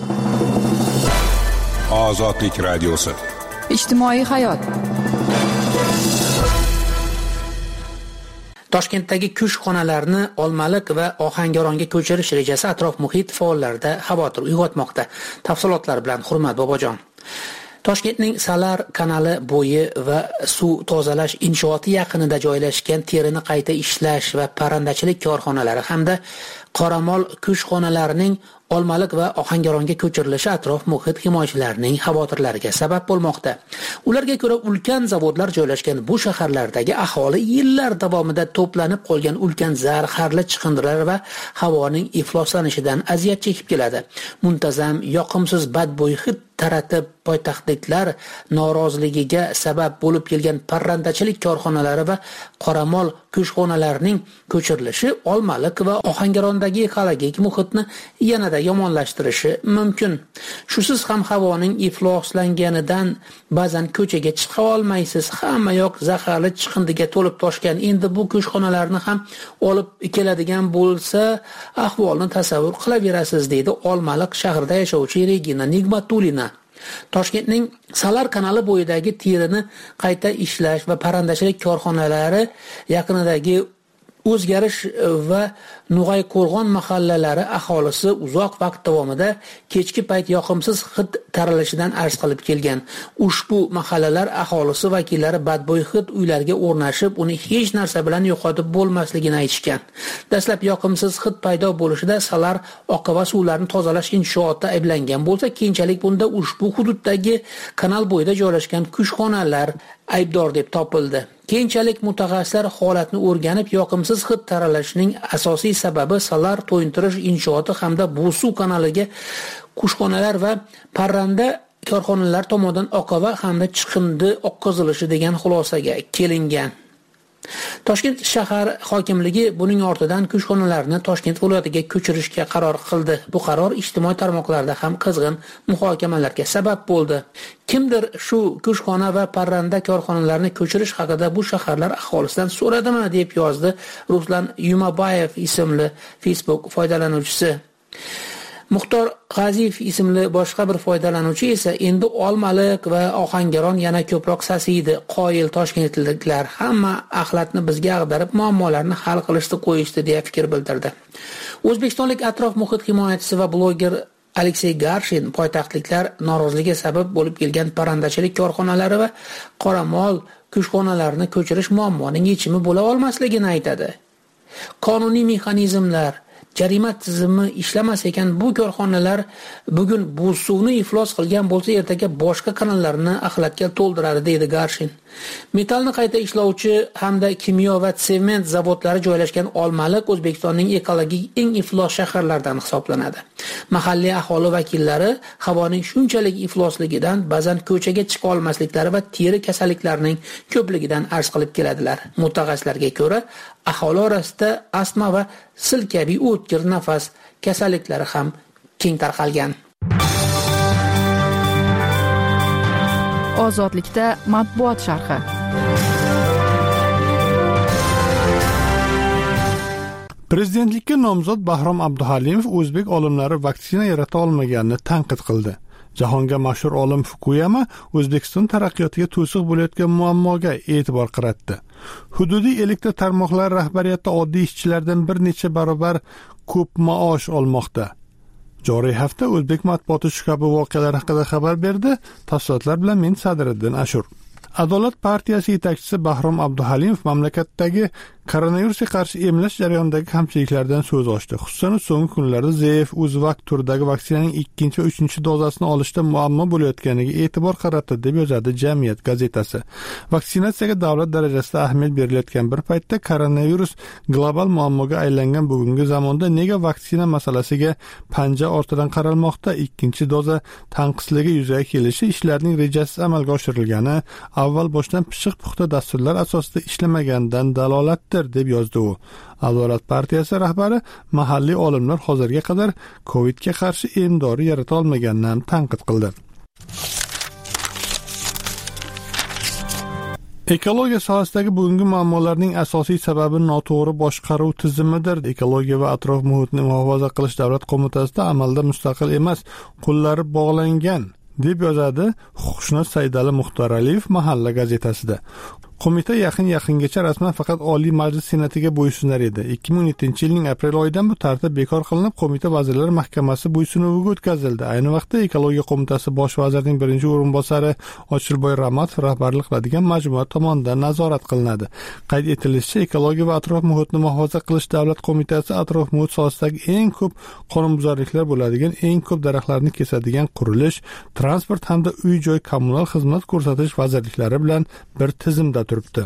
Ozodlik radiosi. Ijtimoiy hayot. Toshkentdagi kushxonalarni Olmaliq va Ohangaronga ko'chirish rejasi atrof-muhit faollarida xavotir uyg'otmoqda. Tafsilotlar bilan Hurmat Bobojon. Toshkentning Salar kanali bo'yi va suv tozalash inshooti yaqinida joylashgan terini qayta ishlash va parrandachilik korxonalari hamda qoramol kushxonalarining Olmaliq va Ohangaronga ko'chirilishi atrof-muhit himoyachilarining xavotirlariga sabab bo'lmoqda. Ularga ko'ra, ulkan zavodlar joylashgan bu shaharlardagi aholi yillar davomida to'planib qolgan ulkan zaharli chiqindilar va havoning ifloslanishidan aziyat chekib keladi. Muntazam yoqimsiz badbo'y hid taratib poytaxtliklar noroziligiga sabab bo'lib kelgan parrandachilik korxonalari va qoramol kushxonalarining ko'chirilishi Olmaliq va Ohangarondagi ekologik muhitni yanada yomonlashtirishi mumkin. Shusiz ham havoning ifloslanganidan ba'zan ko'chaga chiqa olmaysiz. Hamma yoq zaharli chiqindiga to'lib toshgan. Endi bu kushxonalarni ham olib keladigan bo'lsa, ahvolni tasavvur qilaverasiz, deydi Olmaliq shahrida yashovchi Regina Nigmatulina. Toshkentning Salar kanali bo'yidagi terini qayta ishlash va parrandachilik korxonalari yaqinidagi O'zgarish va Nug'ayqo'rg'on mahallalari aholisi uzoq vaqt davomida kechki payt yoqimsiz hid taralashidan arz qilib kelgan. Ushbu mahallalar aholisi vakillari badbo'y hid uylarga o'rnashib, uni hech narsa bilan yo'qotib bo'lmasligini aytishgan. Dastlab yoqimsiz hid paydo bo'lishida Salar oqova suvlarni tozalash inshooti ayblangan bo'lsa, keyinchalik bunda ushbu hududdagi kanal bo'yida joylashgan kushxonalar aybdor deb topildi. Keyinchalik mutaxassislar holatni o'rganib, yoqimsiz hid taralashining asosiy sababi Salar to'yintirish inshooti hamda Bo'suv kanaliga kushxonalar va parranda korxonalar tomonidan oqova hamda chiqindi oqqizilishi degan xulosaga kelingan. Toshkent shahar hokimligi buning ortidan kushxonalarni Toshkent viloyatiga ko'chirishga qaror qildi. Bu qaror ijtimoiy tarmoqlarda ham qizg'in muhokamalarga sabab bo'ldi. Kimdir shu kushxona va parranda korxonalarini ko'chirish haqida bu shaharlar aholisidan so'radimi deb yozdi Ruslan Yumabayev ismli Facebook foydalanuvchisi. Muxtor G'aziyev ismli boshqa bir foydalanuvchi esa endi Olmaliq va Ohangaron yana ko'proq sasiydi. Qoyil toshkentliklar hamma axlatni bizga ag'darib muammolarni hal qilishni qo'yishdi deya fikr bildirdi. O'zbekistonlik atrof muhit himoyachisi va bloger Aleksey Garshin poytaxtliklar noroziligi sabab bo'lib kelgan parrandachilik korxonalari va qoramol kushxonalarini ko'chirish muammoning yechimi bo'la olmasligini aytadi. Qonuniy mexanizmlar, jarima tizimi ishlamas ekan, bu korxonalar bugun bu suvni iflos qilgan bo'lsa, ertaga boshqa kanallarni axlatga to'ldiradi, deydi Garshin. Metallni qayta ishlovchi hamda kimyo va sement zavodlari joylashgan Olmaliq O'zbekistonning ekologik eng iflos shaharlaridan hisoblanadi. Mahalliy aholi vakillari havoning shunchalik iflosligidan ba'zan ko'chaga chiqa olmasliklari va teri kasalliklarining ko'pligidan arz qilib keladilar. Mutaxassislarga ko'ra, aholi orasida astma va sil kabi o'tkir nafas kasalliklari ham keng tarqalgan. Ozodlikda matbuot sharhi. Prezidentlikka nomzod Bahrom Abduhalimov o'zbek olimlari vaksina yarata olmaganini tanqid qildi. Jahonga mashhur olim Fukuyama O'zbekiston taraqqiyotiga to'siq bo'layotgan muammoga e'tibor qaratdi. Hududiy elektr tarmoqlari rahbariyati oddiy ishchilardan bir necha barobar ko'p maosh olmoqda. Joriy hafta o'zbek matbuoti shu kabi voqealar haqida xabar berdi. Tafsilotlar bilan men Sadriddin Ashur. Adolat partiyasi yetakchisi Bahrom Abduhalimov mamlakatdagi koronavirusga qarshi emlash jarayonidagi kamchiliklardan so'z ochdi. Xususan, so'nggi kunlarda ZF Uzvak turidagi vaksinaning 2 va 3 dozasini olishda muammo bo'layotganiga e'tibor qaratdi, deb yozadi Jamiyat gazetasi. Vaksinatsiyaga davlat darajasida ahamiyat berilayotgan bir paytda koronavirus global muammoga aylangan bugungi zamonda nega vaksina masalasiga panja ortidan qaralmoqda? 2 doza tanqisligi yuzaga kelishi ishlarning rejasiz amalga oshirilgani, avval boshdan pishiq-puxta dasturlar asosida ishlamagandan dalolatdir, deb yozdi u. Adolat partiyasi rahbari mahalliy olimlar hozirga qadar Covidga qarshi em-dori yarata olmaganini ham tanqid qildi. Ekologiya sohasidagi bugungi muammolarning asosiy sababi noto'g'ri boshqaruv tizimidir. Ekologiya va atrof muhitni muhofaza qilish davlat qo'mitasida amalda mustaqil emas, qo'llari bog'langan, deb yozadi huquqshunos Saidali Muxtoraliyev Mahalla gazetasida. Qo'mita yaqingacha rasman faqat Oliy Majlis Senatiga bo'ysunar edi. 2017-yilning aprel oyidan bu tartib bekor qilinib, Qo'mita Vazirlar Mahkamasi bo'ysunuviga o'tkazildi. Ayni vaqtda Ekologiya qo'mitasi bosh vazirining birinchi o'rinbosari Ochilboy Ramatov rahbarlik qiladigan majmua tomonidan nazorat qilinadi. Qayd etilishicha, Ekologiya va atrof muhitni muhofaza qilish davlat qo'mitasi atrof muhit sohasidagi eng ko'p qonunbuzarliklar bo'ladigan, eng ko'p daraxtlarni kesadigan qurilish, transport hamda uy-joy kommunal xizmat ko'rsatish vazirliklari bilan bir tizimda turibdi.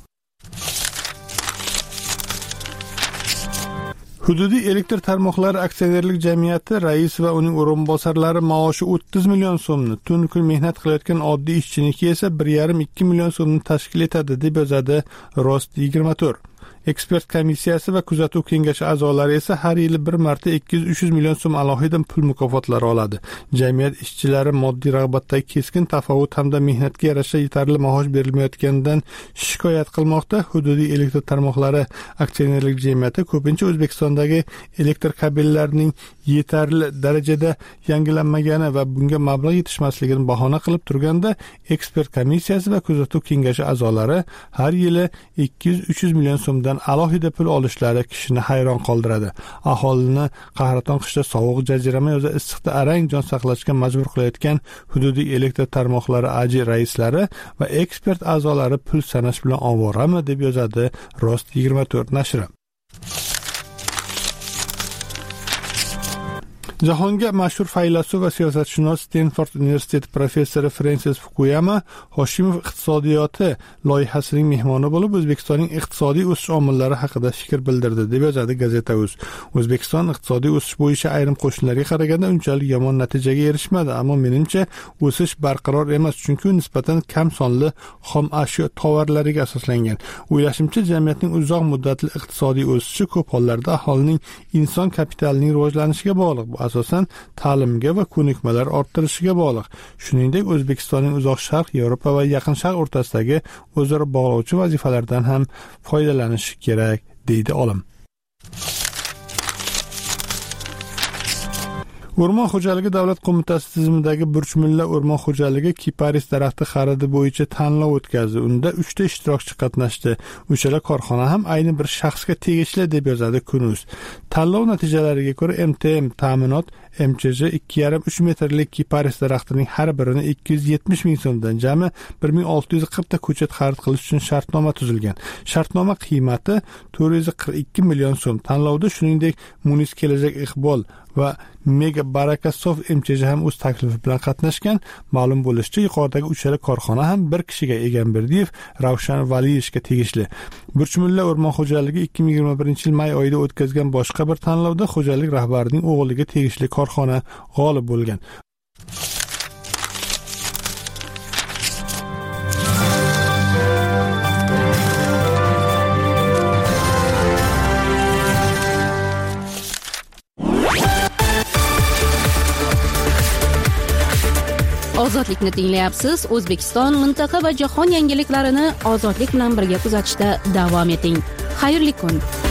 Hududiy elektr tarmoqlari aksionerlik jamiyati raisi va uning o'rinbosarlari maoshi 30 million so'mni, tun kun mehnat qilayotgan oddiy ishchiniki esa 1,5-2 million so'mni tashkil etadi, deb yozadi Rost 24. Ekspert komissiyasi va kuzatuv kengashi a'zolari esa har yili bir marta 200-300 million so'm alohida pul mukofotlari oladi. Jamiyat ishchilari moddiy rag'batdagi keskin tafovut hamda mehnatga yarasha yetarli maosh berilmayotganidan shikoyat qilmoqda. Hududiy elektr tarmoqlari aksionerlik jamiyati ko'pincha O'zbekistondagi elektr kabellarining yetarli darajada yangilanmagani va bunga mablag' yetishmasligini bahona qilib turganda, ekspert komissiyasi va kuzatuv kengashi a'zolari har yili 200-300 million so'mdan alohida pul olishlari kishini hayron qoldiradi. Aholini qahraton qishda sovuq, jazirama yoza issiqda arang jon saqlashga majbur qilayotgan hududiy elektr tarmoqlari AJ raislari va ekspert a'zolari pul sanash bilan ovorami, deb yozadi Rost 24 nashri. Jahonga mashhur faylasuf va siyosatshunos Stanford universiteti professori Francis Fukuyama Hoshimov iqtisodiyoti loyihasining mehmoni bo'lib, O'zbekistonning iqtisodiy o'sish omillari haqida fikr bildirdi, deb yozadi Gazeta.uz. O'zbekiston iqtisodiy o'sish bo'yicha ayrim qo'shnilarga qaraganda unchalik yomon natijaga erishmadi, ammo menimcha o'sish barqaror emas, chunki nisbatan kam sonli xom ashyo tovarlariga asoslangan. O'ylashimcha, jamiyatning uzoq muddatli iqtisodiy o'sishi ko'p hollarda aholining inson kapitalining rivojlanishiga bog'liq. Bu asosan ta'limga va ko'nikmalar orttirishiga bog'liq. Shuningdek, O'zbekistonning uzoq sharq, Yevropa va yaqin sharq o'rtasidagi o'zaro bog'lovchi vazifalardan ham foydalanish kerak, deydi olim. O'rmon xo'jaligi davlat qo'mitasi tizimidagi Burchmulla o'rmon xo'jaligi kiparis daraxti xaridi bo'yicha tanlov o'tkazdi. Unda 3 ta ishtirokchi qatnashdi. Uchala korxona ham ayni bir shaxsga tegishli deb yozadi Kun.uz. Tanlov natijalariga ko'ra MTM ta'minot MCJ 2,5-3 metrlik kiparis daraxtining har birini 270 ming so'mdan jami 1640 ta ko'chat xarid qilish uchun shartnoma tuzilgan. Shartnoma qiymati 442 million so'm. Tanlovda shuningdek Munis kelajak iqbol va Mega Barakasov MCJ ham o'z taklifi bilan qatnashgan. Ma'lum bo'lishicha, yuqoridagi uchala korxona ham bir kishiga Egamberdiyev, Ravshan Valiyevga tegishli. Burchmulla o'rmon xo'jaligi 2021-yil may oyida o'tkazgan boshqa bir tanlovda xo'jalik rahbarining o'g'liga tegishli korxona g'olib bo'lgan. Ozodlikni tinglayapsiz. O'zbekiston, mintaqa va jahon yangiliklarini ozodlik bilan birga kuzatishda davom eting. Xayrli kun.